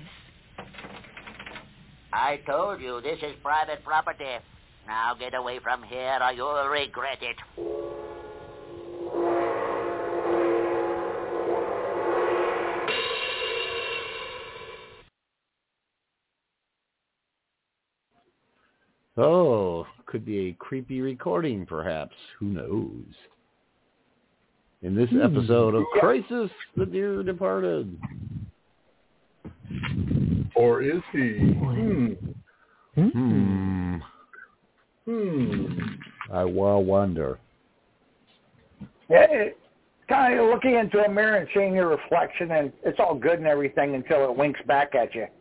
I told you this is private property. Now get away from here or you'll regret it. Oh, could be a creepy recording, perhaps. Who knows? In this Hmm. episode of Crisis, the Dear Departed. Or is he? Hmm. Hmm. Hmm. I well wonder. Yeah, it, kind of looking into a mirror and seeing your reflection, and it's all good and everything until it winks back at you.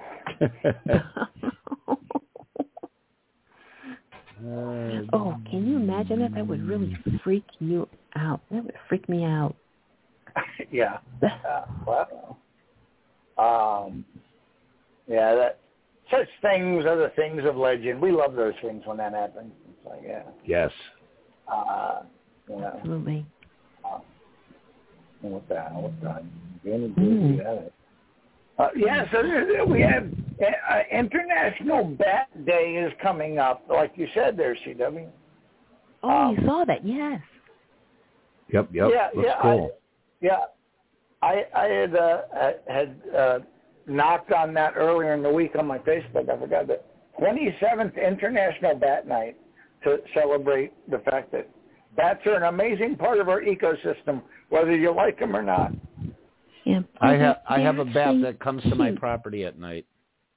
Oh, can you imagine that? That would really freak you out. That would freak me out. Yeah. Uh, well, um, yeah, that such things are the things of legend. We love those things when that happens. It's like, yeah. Yes. Uh, you know. Absolutely. Uh, what the hell? What the hell? Mm. Uh, yeah, so there, we have uh, International Bat Day is coming up, like you said there, C W. Oh, Um, you saw that? Yes. Yep, yep. Yeah, Looks yeah, cool. I, yeah. I I had uh, had uh, knocked on that earlier in the week on my Facebook. I forgot that twenty-seventh International Bat Night to celebrate the fact that bats are an amazing part of our ecosystem, whether you like them or not. Yeah. I have I have a They're bat so that comes to my cute. property at night.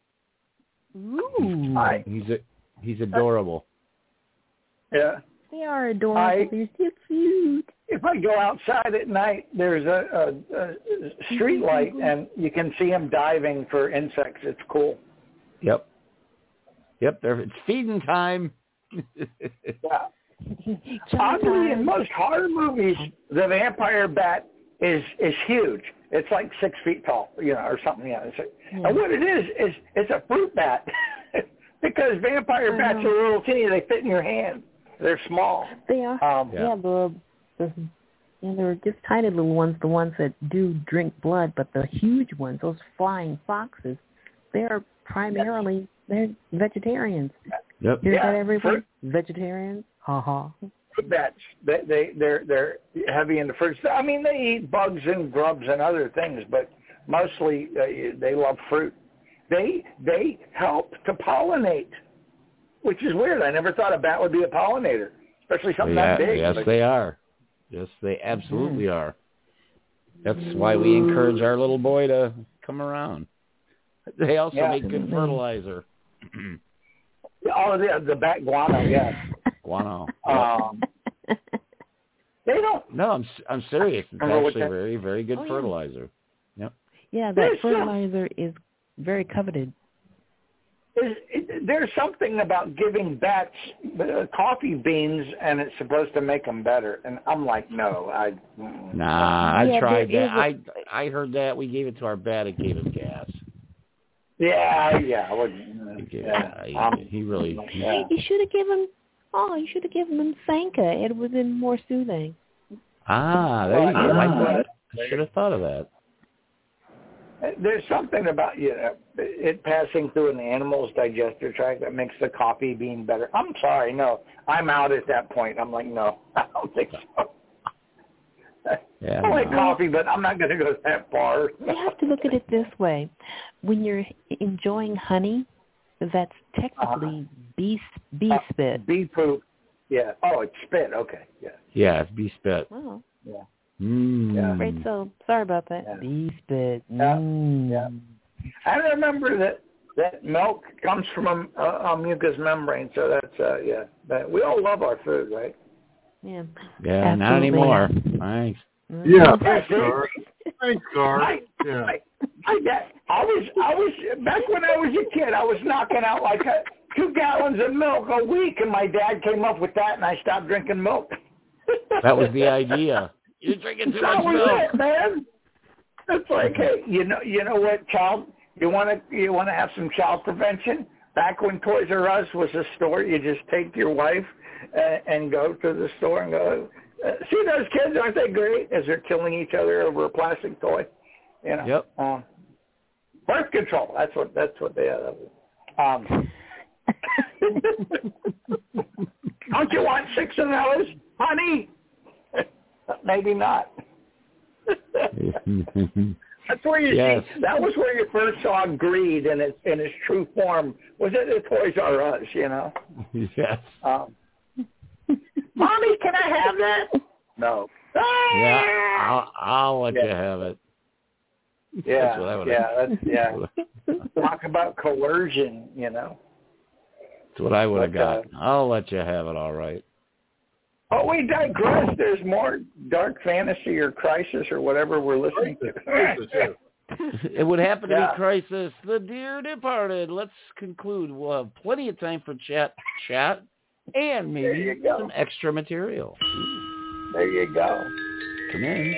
Ooh. I, He's a, he's adorable. yeah. They are adorable. I- They're so cute. If I go outside at night, there's a, a, a street light, and you can see them diving for insects. It's cool. Yep. Yep. They're, it's feeding time. Yeah. Oddly, in most horror movies, the vampire bat is is huge. It's like six feet tall, you know, or something. Yeah. It's like, Yeah. And what it is is it's a fruit bat, because vampire bats are little teeny. They fit in your hand. They're small. They are. Um, yeah, the, the yeah, they're just tiny little ones, the ones that do drink blood, but the huge ones, those flying foxes, they're primarily they're vegetarians. Yep. Hear Yeah, that, everyone? fruit- Vegetarians? Ha ha. Fruit bats. They they they're they're heavy into fruits. I mean, they eat bugs and grubs and other things, but mostly they, they love fruit. They they help to pollinate, which is weird. I never thought a bat would be a pollinator, especially something Yeah, that big. yes, but- they are. Yes, they absolutely are. That's why we encourage our little boy to come around. They also Yeah. make good fertilizer. Oh, the the bat guano, yeah. Guano. Um, they don't. No, I'm s- I'm serious. It's I don't know what actually that- very very good Oh, yeah. fertilizer. Yep. Yeah, that There's some- fertilizer is very coveted. Is, it, there's something about giving bats uh, coffee beans, and it's supposed to make them better. And I'm like, no, I. mm. Nah, I Yeah, tried there that. is I I heard that. We gave it to our bat. It gave him gas. Yeah, yeah, I would. It gave, Yeah, he, um, he really. He, yeah. You should have given. Oh, you should have given him Sanka. It would have been more soothing. Ah, there you go. I, Ah. thought, I should have thought of that. There's something about you know, it passing through an animal's digestive tract that makes the coffee bean better. I'm sorry, no, I'm out at that point. I'm like, no, I don't think so. Yeah, I like no. coffee, but I'm not going to go that far. You have to look at it this way. When you're enjoying honey, that's technically bee, bee Uh, spit. Bee poop. Yeah. Oh, it's spit. Okay. Yeah. Yeah, it's bee spit. Oh. Yeah. Mm. Yeah. Great soap. Sorry about that. Yeah. Beef spit. Yeah. Mm. Yeah. I remember that that milk comes from a, a, a mucous membrane, so that's uh, yeah. But we all love our food, right? Yeah. Yeah, Absolutely. not anymore. Thanks. Yeah, thanks, Gar. Thanks, Gar. I, Yeah. I, I, got, I was, I was back when I was a kid. I was knocking out like a, two gallons of milk a week, and my dad came up with that, and I stopped drinking milk. That was the idea. You're drinking too that much was milk. it, man. It's like, hey, you know, you know what, child? You want to, you want to have some child prevention? Back when Toys R Us was a store, you just take your wife uh, and go to the store and go, uh, see those kids, aren't they great? As they're killing each other over a plastic toy, you know. Yep. Um, birth control. That's what. That's what they. Uh, um, don't you want six of those, honey? Maybe not. That's where you Yes. see. That was where you first saw greed in its in its true form. Was it at Toys R Us? You know. Yes. Um, Mommy, can I have that? No. Yeah, I'll, I'll let Yeah. you have it. Yeah, That's what I would yeah, have. that's, yeah. Talk about coercion, you know. That's what I would have But, got. uh, I'll let you have it, all right. Oh, we digress. There's more dark fantasy or crisis or whatever we're listening to. It would happen to Yeah. be Crisis, the dear departed. Let's conclude. We'll have plenty of time for chat, chat, and There maybe you go. some extra material. There you go. Come in.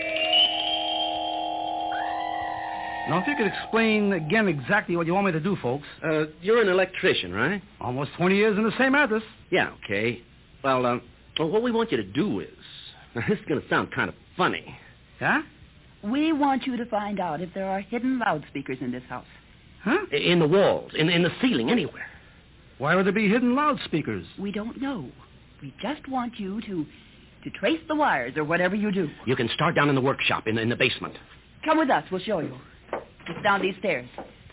Now, if you could explain again exactly what you want me to do, folks. Uh, you're an electrician, right? Almost twenty years in the same address. Yeah, okay. Well, um, well, what we want you to do is... Now, this is going to sound kind of funny. Huh? We want you to find out if there are hidden loudspeakers in this house. Huh? In the walls, in, in the ceiling, anywhere. Why would there be hidden loudspeakers? We don't know. We just want you to to trace the wires or whatever you do. You can start down in the workshop, in, in the basement. Come with us. We'll show you. It's down these stairs.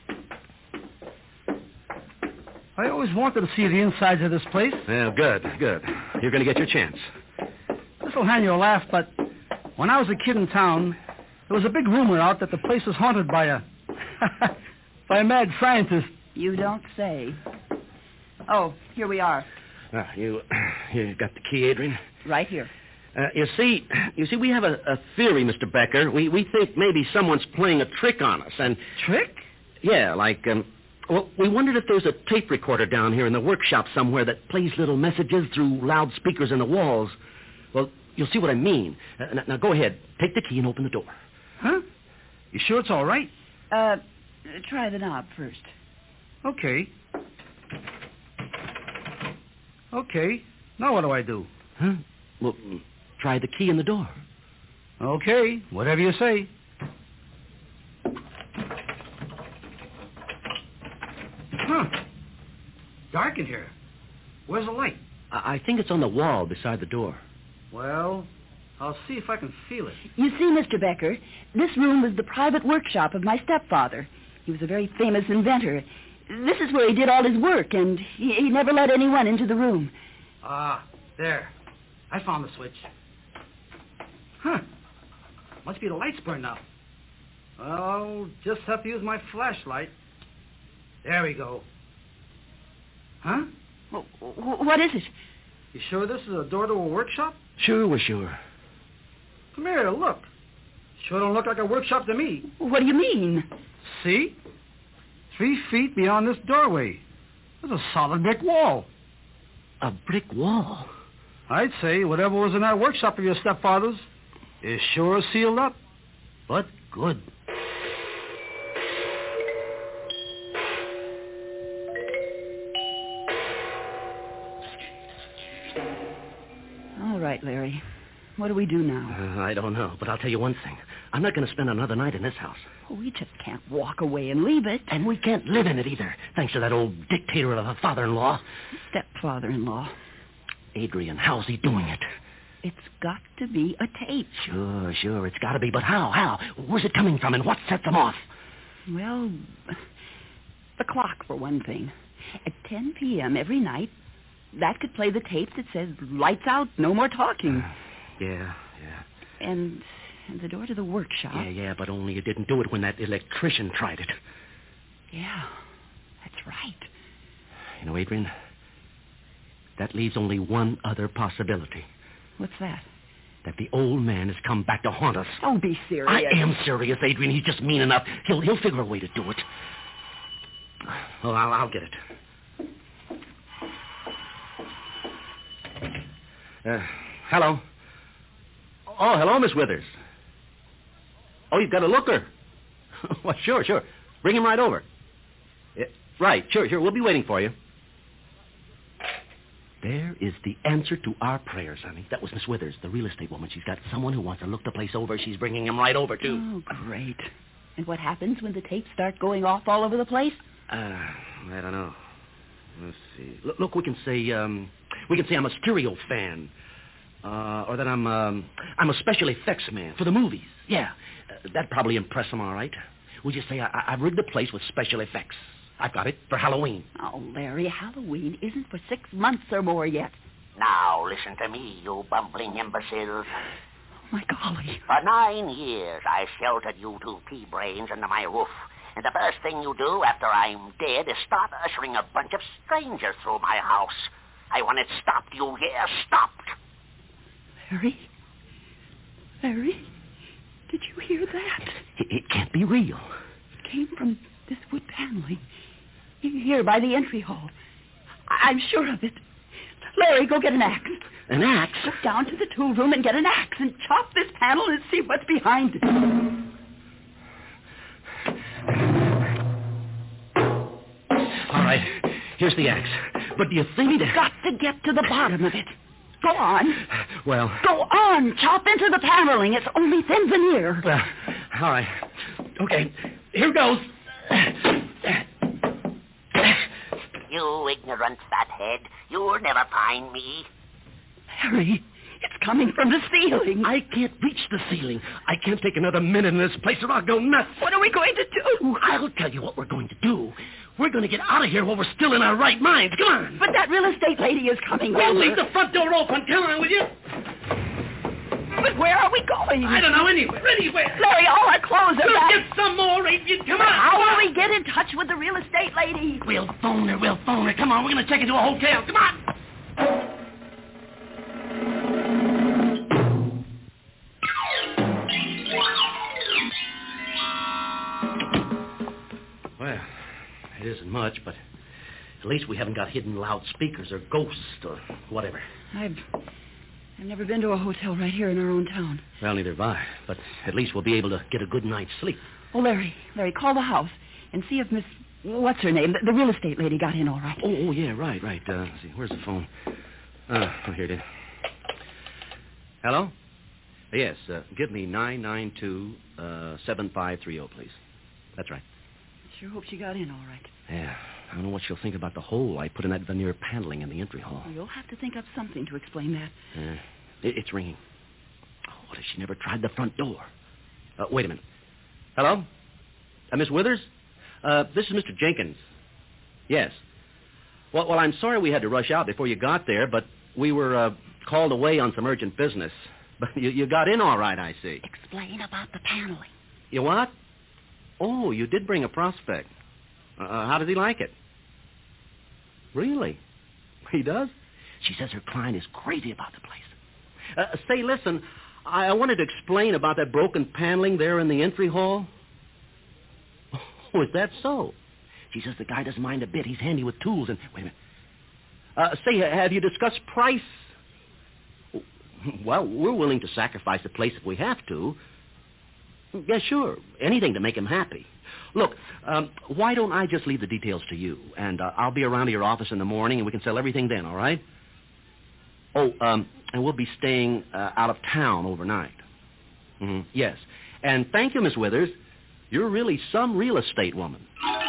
I always wanted to see the insides of this place. Well, good, good. You're going to get your chance. This will hand you a laugh, but when I was a kid in town, there was a big rumor out that the place was haunted by a... by a mad scientist. You don't say. Oh, here we are. Uh, you, you got the key, Adrian? Right here. Uh, you see, you see, we have a, a theory, Mister Becker. We we think maybe someone's playing a trick on us, and trick? Yeah, like um, well, we wondered if there's a tape recorder down here in the workshop somewhere that plays little messages through loudspeakers in the walls. Well, you'll see what I mean. Uh, now, now go ahead, take the key and open the door. Huh? You sure it's all right? Uh, try the knob first. Okay. Okay. Now what do I do? Huh? Well, try the key in the door. Okay, whatever you say. Huh. Dark in here. Where's the light? I, I think it's on the wall beside the door. Well, I'll see if I can feel it. You see, Mister Becker, this room was the private workshop of my stepfather. He was a very famous inventor. This is where he did all his work, and he, he never let anyone into the room. Ah, there. I found the switch. Huh. Must be the light's burned out. I'll just have to use my flashlight. There we go. Huh? What is it? You sure this is a door to a workshop? Sure, we're sure. Come here, look. Sure don't look like a workshop to me. What do you mean? See? Three feet beyond this doorway. There's a solid brick wall. A brick wall? I'd say whatever was in that workshop of your stepfather's is sure sealed up. But good. All right, Larry. What do we do now? Uh, I don't know, but I'll tell you one thing. I'm not going to spend another night in this house. We just can't walk away and leave it. And we can't live in it either, thanks to that old dictator of a father-in-law. Stepfather-in-law. Adrian, how's he doing it? It's got to be a tape. Sure, sure, it's got to be, but how, how? Where's it coming from, and what sets them off? Well, the clock, for one thing. At ten p.m. every night, that could play the tape that says, lights out, no more talking. Yeah, yeah. And And the door to the workshop. Yeah, yeah, but only you didn't do it when that electrician tried it. Yeah, that's right. You know, Adrian, that leaves only one other possibility. What's that? That the old man has come back to haunt us. Don't be serious. I am serious, Adrian. He's just mean enough. He'll he'll figure a way to do it. Oh, I'll, I'll get it. Uh, hello. Oh, hello, Miss Withers. Oh, you've got a looker. Well, sure, sure. Bring him right over. Uh, right, sure, sure. We'll be waiting for you. There is the answer to our prayers, honey. That was Miss Withers, the real estate woman. She's got someone who wants to look the place over. She's bringing him right over, too. Oh, great. And what happens when the tapes start going off all over the place? Uh, I don't know. Let's see. Look, look we can say, um, we can say I'm a stereo fan. Uh, or that I'm, um, I'm a special effects man for the movies. Yeah. Uh, that'd probably impress them, all right. We'll just say I, I've rigged the place with special effects. I've got it for Halloween. Oh, Larry, Halloween isn't for six months or more yet. Now, listen to me, you bumbling imbeciles. Oh, my golly. For nine years, I sheltered you two pea-brains under my roof. And the first thing you do after I'm dead is start ushering a bunch of strangers through my house. I want it stopped, you hear? Stopped. Larry? Larry? Did you hear that? It, it can't be real. It came from this wood paneling. Here by the entry hall. I- I'm sure of it. Larry, go get an axe. An axe? Go down to the tool room and get an axe and chop this panel and see what's behind it. All right. Here's the axe. But do you think... We've got to get to the bottom of it. Go on. Well... Go on. Chop into the paneling. It's only thin veneer. Well, all right. Okay. Here goes. You ignorant fathead. You'll never find me. Harry, it's coming from the ceiling. I can't reach the ceiling. I can't take another minute in this place or I'll go nuts. What are we going to do? I'll tell you what we're going to do. We're going to get out of here while we're still in our right minds. Come on. But that real estate lady is coming We'll over. leave the front door open. Come on, will you? But where are we going? I don't know. Anywhere. Anywhere. Larry, all our clothes are We'll back. get some more, Adrian. Come on. How will we get in touch with the real estate lady? We'll phone her. We'll phone her. Come on. We're going to check into a hotel. Come on. Well, it isn't much, but at least we haven't got hidden loudspeakers or ghosts or whatever. I've, I've never been to a hotel right here in our own town. Well, neither have I, but at least we'll be able to get a good night's sleep. Oh, Larry, Larry, call the house and see if Miss, what's her name, the, the real estate lady got in all right. Oh, oh yeah, right, right. Uh, let's see, where's the phone? Uh, oh, here it is. Hello? Yes, uh, give me nine nine two seven five three zero, please. That's right. Sure hope she got in all right. Yeah, I don't know what she'll think about the hole I put in that veneer paneling in the entry hall. Well, you'll have to think up something to explain that. Uh, it, it's ringing. Oh, what if she never tried the front door? Uh, wait a minute. Hello? Uh, Miss Withers? Uh, this is Mister Jenkins. Yes. Well, well, I'm sorry we had to rush out before you got there, but we were uh, called away on some urgent business. But you, you got in all right, I see. Explain about the paneling. You what? Oh, you did bring a prospect. Uh, how does he like it? Really? He does? She says her client is crazy about the place. Uh, say, listen, I, I wanted to explain about that broken paneling there in the entry hall. Oh, is that so? She says the guy doesn't mind a bit. He's handy with tools and... Wait a minute. Uh, say, have you discussed price? Well, we're willing to sacrifice the place if we have to. Yeah, sure. Anything to make him happy. Look, um, why don't I just leave the details to you, and uh, I'll be around to your office in the morning, and we can sell everything then, all right? Oh, um, and we'll be staying uh, out of town overnight. Mm-hmm. Yes. And thank you, Miss Withers. You're really some real estate woman.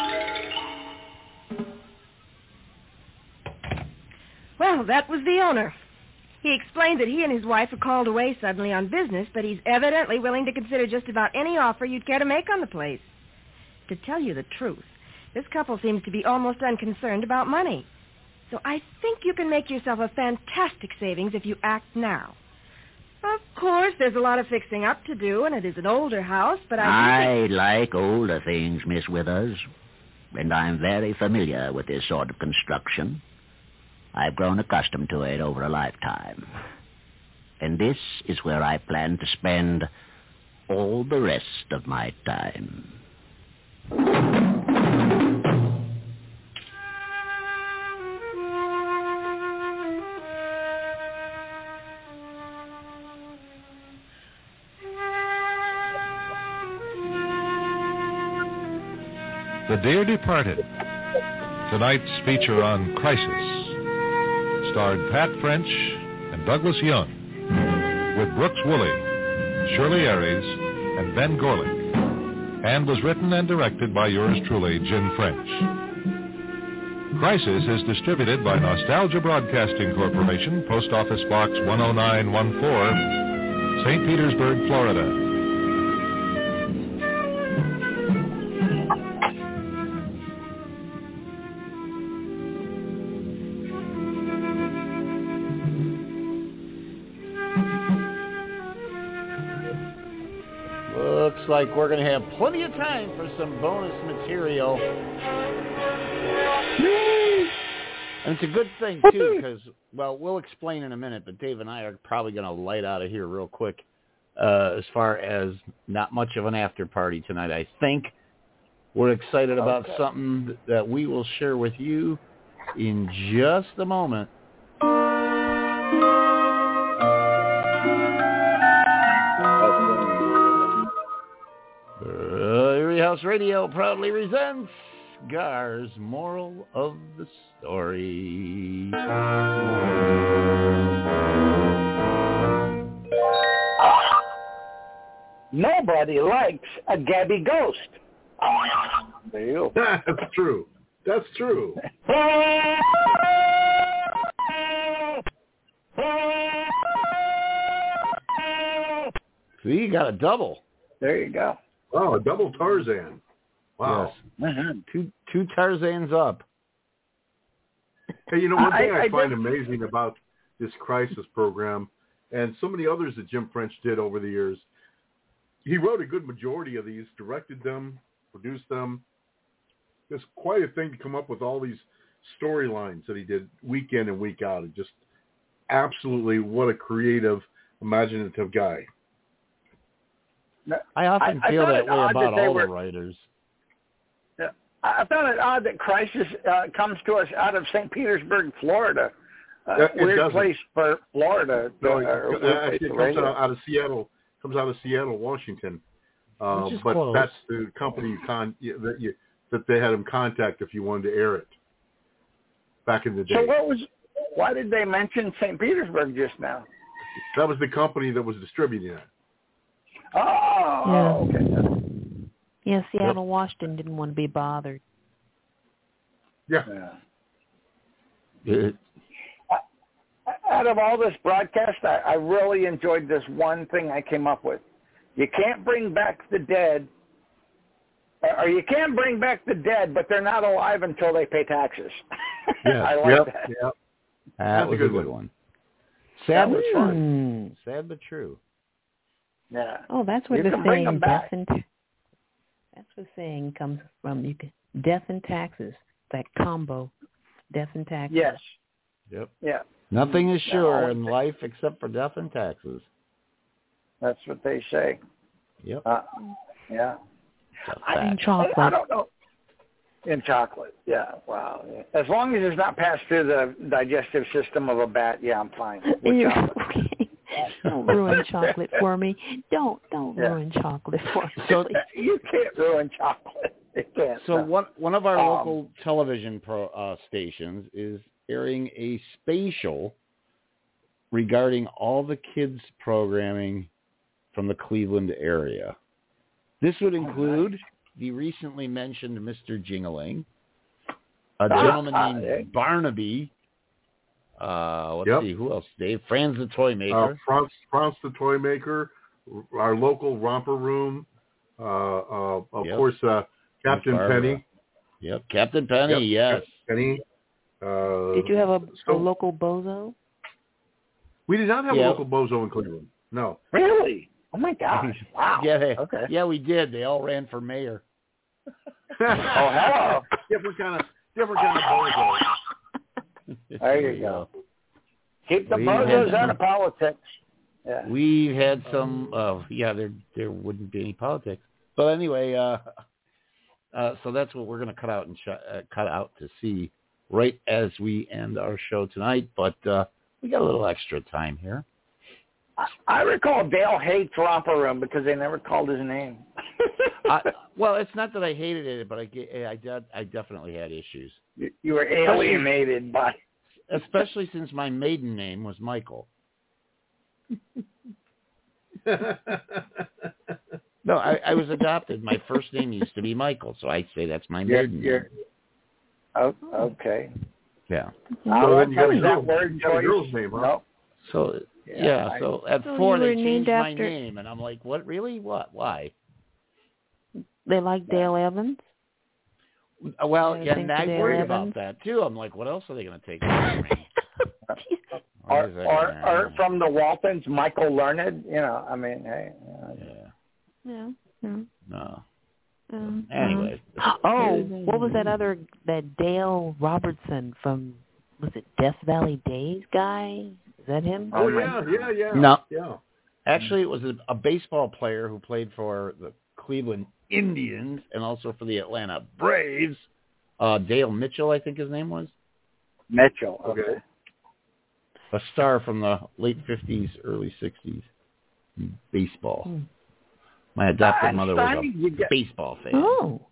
Well, that was the owner. He explained that he and his wife were called away suddenly on business, but he's evidently willing to consider just about any offer you'd care to make on the place. To tell you the truth, this couple seems to be almost unconcerned about money. So I think you can make yourself a fantastic savings if you act now. Of course, there's a lot of fixing up to do, and it is an older house, but I... I like older things, Miss Withers, and I'm very familiar with this sort of construction. I've grown accustomed to it over a lifetime. And this is where I plan to spend all the rest of my time. The Dear Departed, tonight's feature on Crisis, starred Pat French and Douglas Young, with Brooks Woolley, Shirley Aries, and Ben Gorlick, and was written and directed by yours truly, Jim French. Crisis is distributed by Nostalgia Broadcasting Corporation, Post Office Box one oh nine one four, Saint Petersburg, Florida. Looks like we're going to have plenty of time for some bonus material. And it's a good thing, too, because, well, we'll explain in a minute, but Dave and I are probably going to light out of here real quick uh, as far as not much of an after party tonight, I think. We're excited about okay. something that we will share with you in just a moment. Uh, Erie House Radio proudly presents Gar's Moral of the Story. Nobody likes a Gabby ghost. There you go. That's true. That's true. See, you got a double. There you go. Oh, a double Tarzan. Wow. Yes. Uh-huh. Two two Tarzans up. Hey, you know, one thing I, I, I find just... amazing about this Crisis program, and so many others that Jim French did over the years, he wrote a good majority of these, directed them, produced them. It's quite a thing to come up with all these storylines that he did week in and week out. And just absolutely what a creative, imaginative guy. I often I, feel I that way about that all were, the writers. Yeah, I found it odd that Crisis uh, comes to us out of Saint Petersburg, Florida. Uh, it, it weird doesn't. place for Florida. No, uh, it, uh, it comes out, out of Seattle. Comes out of Seattle, Washington. Uh, but close. That's the company con- that you that they had him contact if you wanted to air it back in the day. So what was? Why did they mention Saint Petersburg just now? That was the company that was distributing it. Oh, yeah. okay. Yeah, Seattle, Yep. Washington didn't want to be bothered. Yeah. Good. Out of all this broadcast, I, I really enjoyed this one thing I came up with. You can't bring back the dead, or you can bring back the dead, but they're not alive until they pay taxes. Yeah. I like yep. that. Yep. That That's was a good a good one. one. Sad That but was true. fun. Sad but true. Yeah. Oh, that's where You the can bring them saying death back. and ta- that's where the saying comes from. You can, death and taxes, that combo, death and taxes. Yes. Yep. Yeah. Nothing is sure No. in life except for death and taxes. That's what they say. Yep. Uh, yeah. I, And chocolate. I, I don't know. In chocolate, yeah. Wow. As long as it's not passed through the digestive system of a bat, yeah, I'm fine with You- chocolate. okay. Don't ruin chocolate for me. Don't don't Yeah. ruin chocolate for me. So you can't ruin chocolate. You can't. So no. one one of our Um, local television pro, uh, stations is airing a spatial regarding all the kids programming from the Cleveland area. This would include the recently mentioned Mister Jingling, a Ah, gentleman ah, named eh? Barnaby. Uh, let's Yep. see, who else? Dave Franz the Toy Uh, Maker. Franz, Franz the Toy Maker, our local romper room, uh, uh, of Yep. course, uh, Captain Barbara. Penny. Yep, Captain Penny. Yep, Yes. Captain Penny. Uh, Did you have a, so a local bozo? we did not have Yeah. a local bozo in Cleveland. No. Really? Oh my gosh! Wow. Yeah, they, okay. yeah, we did. They all ran for mayor. Oh, hello. Different kind of different kind of bozo. There you go. Keep the We bozos had out some- of politics. Yeah. We had some. Uh, yeah, there there wouldn't be any politics. But anyway, uh, uh, so that's what we're going to cut out and sh- uh, cut out to see right as we end our show tonight. But uh, we got a little extra time here. I recall Dale hates Romper Room because they never called his name. I, well, it's not that I hated it, but I ge- I, did, I definitely had issues. You, you were alienated by. Especially since my maiden name was Michael. No, I, I was adopted. My first name used to be Michael, so I say that's my You're, maiden you're, name. oh, okay. Yeah. Uh, then you got a that girl- word you got a choice? girl's name, huh? No. So Yeah, yeah, I- so at So four you they were changed named my after- name, and I'm like, what? Really? What? Why? They like Dale Evans. Uh, Well, Yeah, yeah, think and I Dale worry Evans. about that too. I'm like, what else are they going to take from me? Or, Why is that or, gonna- or from the Waltons, Michael Learned. You know, I mean, hey. Uh, yeah, Yeah. yeah. no. Um, Anyway. Oh, what was that other, that Dale Robertson from, was it Death Valley Days guy? Is that him? Oh yeah, yeah, yeah. No. Yeah. Actually, it was a, a baseball player who played for the Cleveland Indians and also for the Atlanta Braves. Uh, Dale Mitchell, I think his name was. Mitchell. Okay. A star from the late fifties, early sixties. Baseball. Hmm. My adopted I'm mother was stymied. You a get- baseball fan. Oh.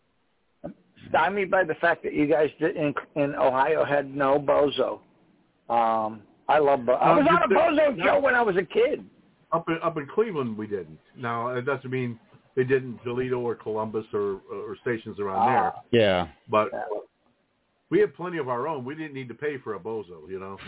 Stymied by the fact that you guys did in, in Ohio had no bozo. Um, I love. Bo- I Uh, was on a just the- bozo no. show when I was a kid. Up in up in Cleveland, we didn't. Now it doesn't mean they didn't Toledo or Columbus or or stations around there. Ah. Yeah. But we had plenty of our own. We didn't need to pay for a bozo, you know.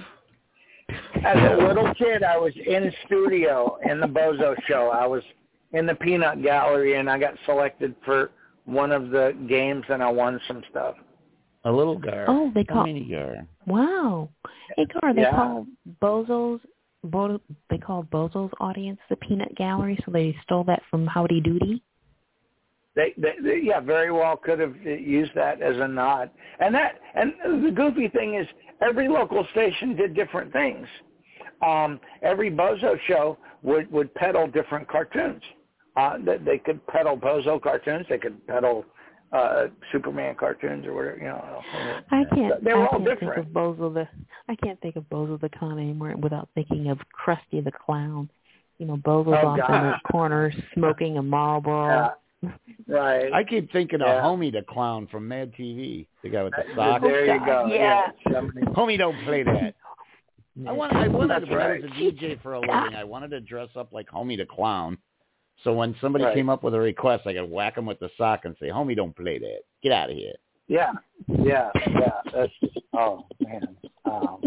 As a little kid, I was in studio in the Bozo show. I was in the Peanut Gallery, and I got selected for one of the games, and I won some stuff. A little gar. Oh, they a call- mini gar. Wow. Hey, Gar, they Yeah. call Bozo's, Bo, they called Bozo's audience the Peanut Gallery, so they stole that from Howdy Doody. They, they, they, yeah, very well could have used that as a nod. And that, and the goofy thing is, every local station did different things. Um, every Bozo show would would peddle different cartoons. Uh, they, they could peddle Bozo cartoons. They could peddle uh, Superman cartoons or whatever. You know, I can't. They were I all can't different. think of Bozo the. I can't think of Bozo the Clown anymore without thinking of Krusty the Clown. You know, Bozo's Oh, off God. in the corner smoking a Marlboro. Yeah. Right. I keep thinking Yeah. of Homie the Clown from Mad T V. The guy with the socks. There you go. Yeah. Homie, don't play that. I want. I wanted That's when I right. was a D J for a living. I wanted to dress up like Homie the Clown. So when somebody Right. came up with a request, I could whack him with the sock and say, "Homie, don't play that. Get out of here." Yeah, yeah, yeah. That's, oh man. Um,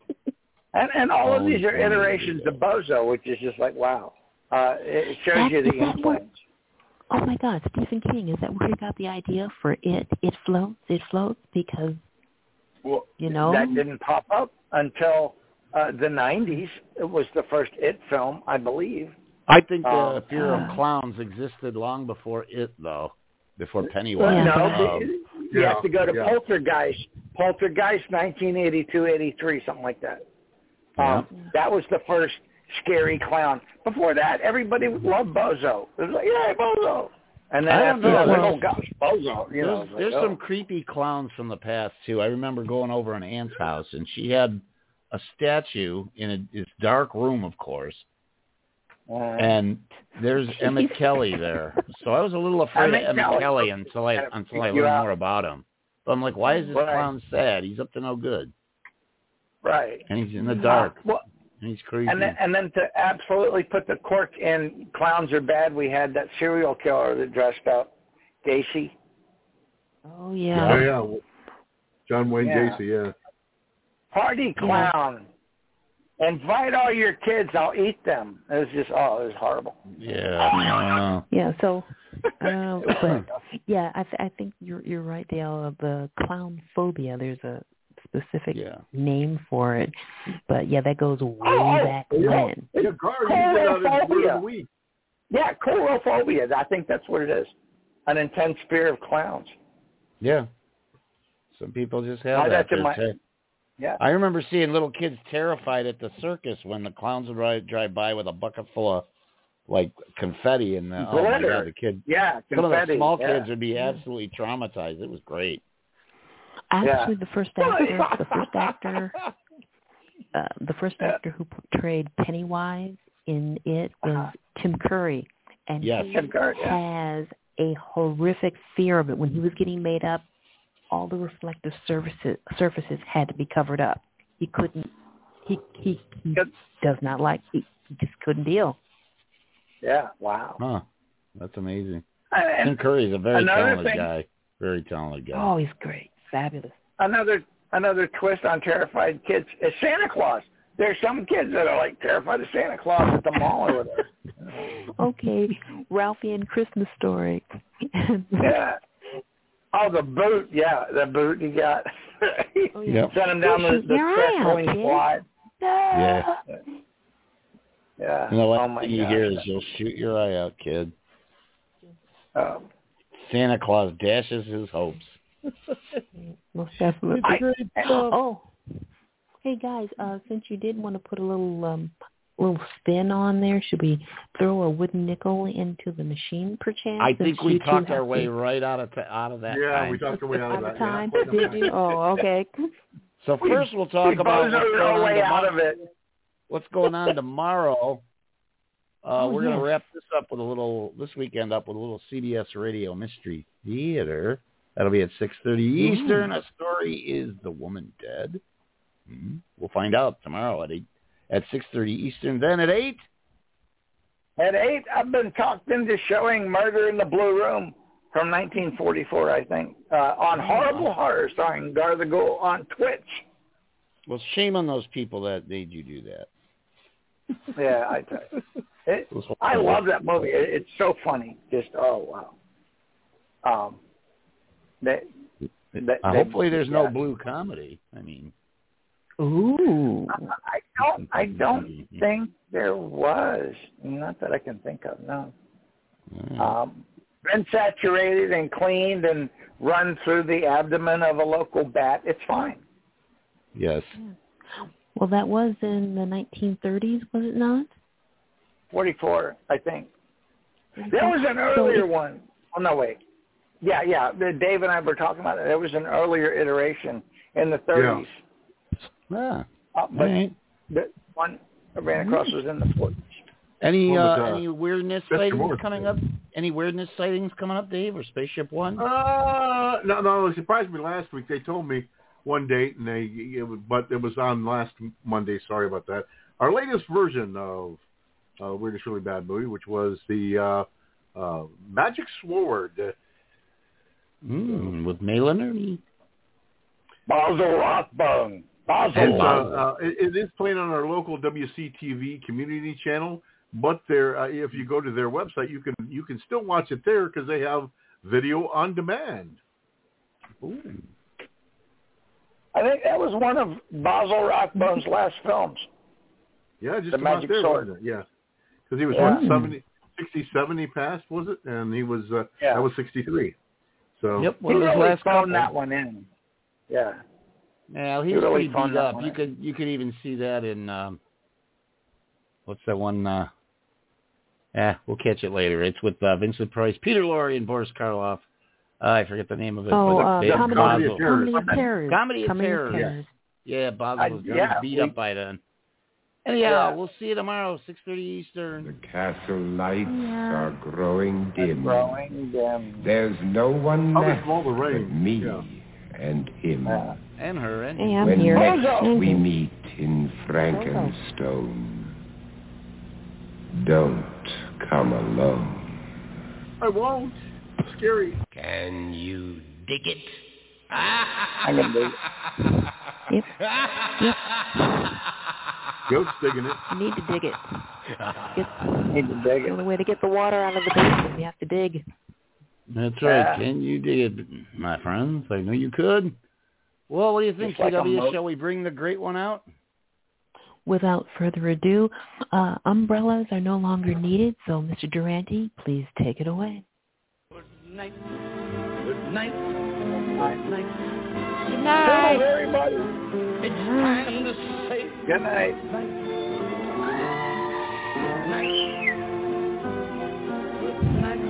and and all of these are iterations of Bozo, which is just like wow. Uh, it shows That- you is the that where- influence. Oh my God, Stephen King, is that where he got the idea for it? It floats, it floats because, Well, you know. that didn't pop up until uh, the nineties. It was the first It film, I believe. I think the Um, fear uh, of clowns existed long before it, though. Before Well, Pennywise. no, Um, you yeah, have to go to yeah. Poltergeist. Poltergeist, nineteen eighty-two, eighty-three, something like that. Um, that was the first scary clown. Before that, everybody loved Bozo. It was like, yeah, Bozo. And then I don't after know. that, like, There's- oh gosh, Bozo. You know, There's, it's like, there's oh. some creepy clowns from the past too. I remember going over an aunt's house, and she had a statue in a, this dark room, of course, Uh, and there's Emmett Kelly there. So I was a little afraid Emmett of Emmett Kelly. Kelly until I until I You learned out. more about him. But I'm like, why is this Right. clown sad? He's up to no good, right. and he's in the dark, Well, and he's creepy. and then, and then to absolutely put the cork in clowns are bad, we had that serial killer that dressed up, Gacy. Oh Yeah, yeah. yeah. John Wayne Yeah. Gacy, yeah. Party clown. Invite all your kids. I'll eat them. It was just, oh, it was horrible. yeah. Yeah, so, uh, but, yeah, I, th- I think you're you're right, Dale, of the clown phobia. There's a specific yeah. name for it. But yeah, that goes way oh, back yeah. when. Yeah, Gar, you did out of the word of the week. Yeah, coulrophobia. I think that's what it is. An intense fear of clowns. Yeah. Some people just have Why, that. that's in my, ter- yeah. I remember seeing little kids terrified at the circus when the clowns would ride, drive by with a bucket full of like confetti and the, oh my God, the kid. Yeah, some of the small yeah. kids would be absolutely traumatized. It was great. Actually, yeah. the first actor, the first actor, uh, the first actor who portrayed Pennywise in it was uh-huh. Tim Curry, and yes. he Tim Curry, yeah. has a horrific fear of it. When he was getting made up, all the reflective surfaces surfaces had to be covered up. He couldn't. He he, he does not like. He, he just couldn't deal. Yeah. Wow. Huh. That's amazing. And Tim Curry's a very talented thing, guy. Very talented guy. Oh, he's great. Fabulous. Another another twist on terrified kids is Santa Claus. There's some kids that are like terrified of Santa Claus at the mall or whatever. Okay, Ralphie and Christmas Story. Yeah. Oh, the boot. Yeah, the boot he got. Oh, yeah. Yep. Sent him down the, the trampoline slide. Yeah. Yeah. And the last oh my thing you God. hear is you'll shoot your eye out, kid. Um, Santa Claus dashes his hopes. Most definitely. I, oh, hey guys, uh, since you did want to put a little um, little spin on there, should we throw a wooden nickel into the machine, perchance? I think we talked our to... way right out of t- out of that. Yeah, time. we talked our way out of that. Time? Yeah. Did you? Oh, okay. So first we'll talk we about what's our going, way on out of it. what's going on tomorrow. Uh, oh, we're yes. going to wrap this up with a little, this weekend up with a little C B S Radio Mystery Theater. That'll be at six thirty Eastern. A story is The Woman Dead. Mm-hmm. We'll find out tomorrow at eight, at six thirty Eastern. Then at eight. At eight, I've been talked into showing Murder in the Blue Room from nineteen forty-four, I think, uh, on Horrible Horror, starring Gar the Ghoul on Twitch. Well, shame on those people that made you do that. Yeah, I tell you. It, I love that movie. It, it's so funny. Just, oh, wow. Um, they, they, uh, hopefully there's yeah. no blue comedy. I mean. Ooh. I don't, I don't think there was. Not that I can think of, no. Mm. Um, been saturated and cleaned and run through the abdomen of a local bat. It's fine. Yes. Well, that was in the nineteen thirties, was it not? forty-four, I think. There was an earlier one. Oh, no, wait. Yeah, yeah. Dave and I were talking about it. There was an earlier iteration in the thirties. Yeah. Uh, but right. the one I ran across was in the forties. Any Well, uh, but, uh, any weirdness that's sightings tomorrow. coming up? Any weirdness sightings coming up, Dave, or Spaceship One? Uh, no, no. It surprised me last week. They told me one date, and they, it was, but it was on last Monday. Sorry about that. Our latest version of uh, Weirdest Really Bad Movie, which was the uh, uh, Magic Sword. Mm, with Malin or Basil Rothbone. Basil. It's, uh, uh, it, it is playing on our local W C T V community channel, but there, uh, if you go to their website, you can you can still watch it there because they have video on demand. Ooh. I think that was one of Basil Rothbone's last films. Yeah, just The about Magic there, Sword. wasn't it? Yeah, because he was Yeah. what, seventy, sixty-seven he passed, was it? And he was uh, Yeah. that was sixty-three. So Yep. He One of his really last phoned couple. that one in. Yeah. Yeah, he He was really pretty phoned beat that up. one You in. could you could even see that in um, what's that one? Uh, eh, we'll catch it later. It's with uh, Vincent Price, Peter Lorre, and Boris Karloff. Uh, I forget the name of it. Oh, but uh, David Comedy, Basil. Comedy of Terrors. Comedy of Comedy Terrors. of Terrors. Yeah, Basil I- was yeah, beat we- up by then. Anyhow, Yeah. we'll see you tomorrow, six thirty Eastern. The castle lights Yeah. are growing dim. Growing dim. There's no one How left does all the but rain? me Yeah. and him. Yeah. And her. And Hey, I'm when here. next Hello. we meet in Frankenstone, don't come alone. I won't. Scary. Can you dig it? I can do it. Yep. Yep. Goat's digging it. You need to dig it. Get, Need to dig the it. only way to get the water out of the basement, you have to dig. That's right. Yeah. Can you dig it, my friends? I know you could. Well, what do you think, Just like C W? a mo- Shall we bring the great one out? Without further ado, uh, umbrellas are no longer needed, so Mister Durante, please take it away. Good night. Good night. Good night. Good night, everybody. It's time to say Good night. Good night. Good night.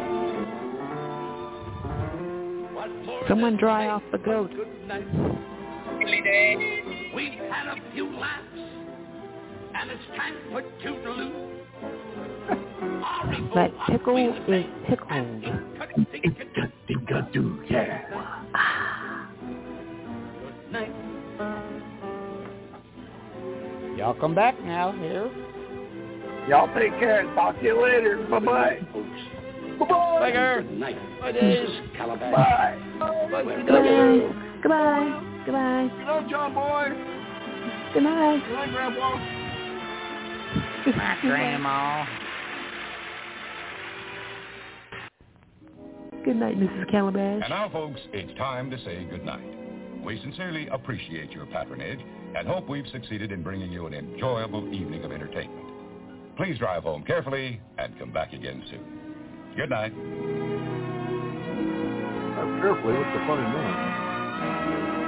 What more Someone than dry say off the goat. Good night. We've had a few laughs, and it's time for toodaloo. That pickle is pickled. Do yeah. Good night. Y'all come back now here. Y'all take care. Talk to you later. Bye-bye. Bye-bye. Later. Good night. Bye, Dave. Calabash. Bye. Bye, C W. Goodbye. Goodbye. Goodbye. Good night, John Boy. Good night. Good night, Grandpa. My grandma. Good night, Missus Calabash. And now, folks, it's time to say goodnight. We sincerely appreciate your patronage and hope we've succeeded in bringing you an enjoyable evening of entertainment. Please drive home carefully and come back again soon. Good night. Drive carefully. What's the funny name?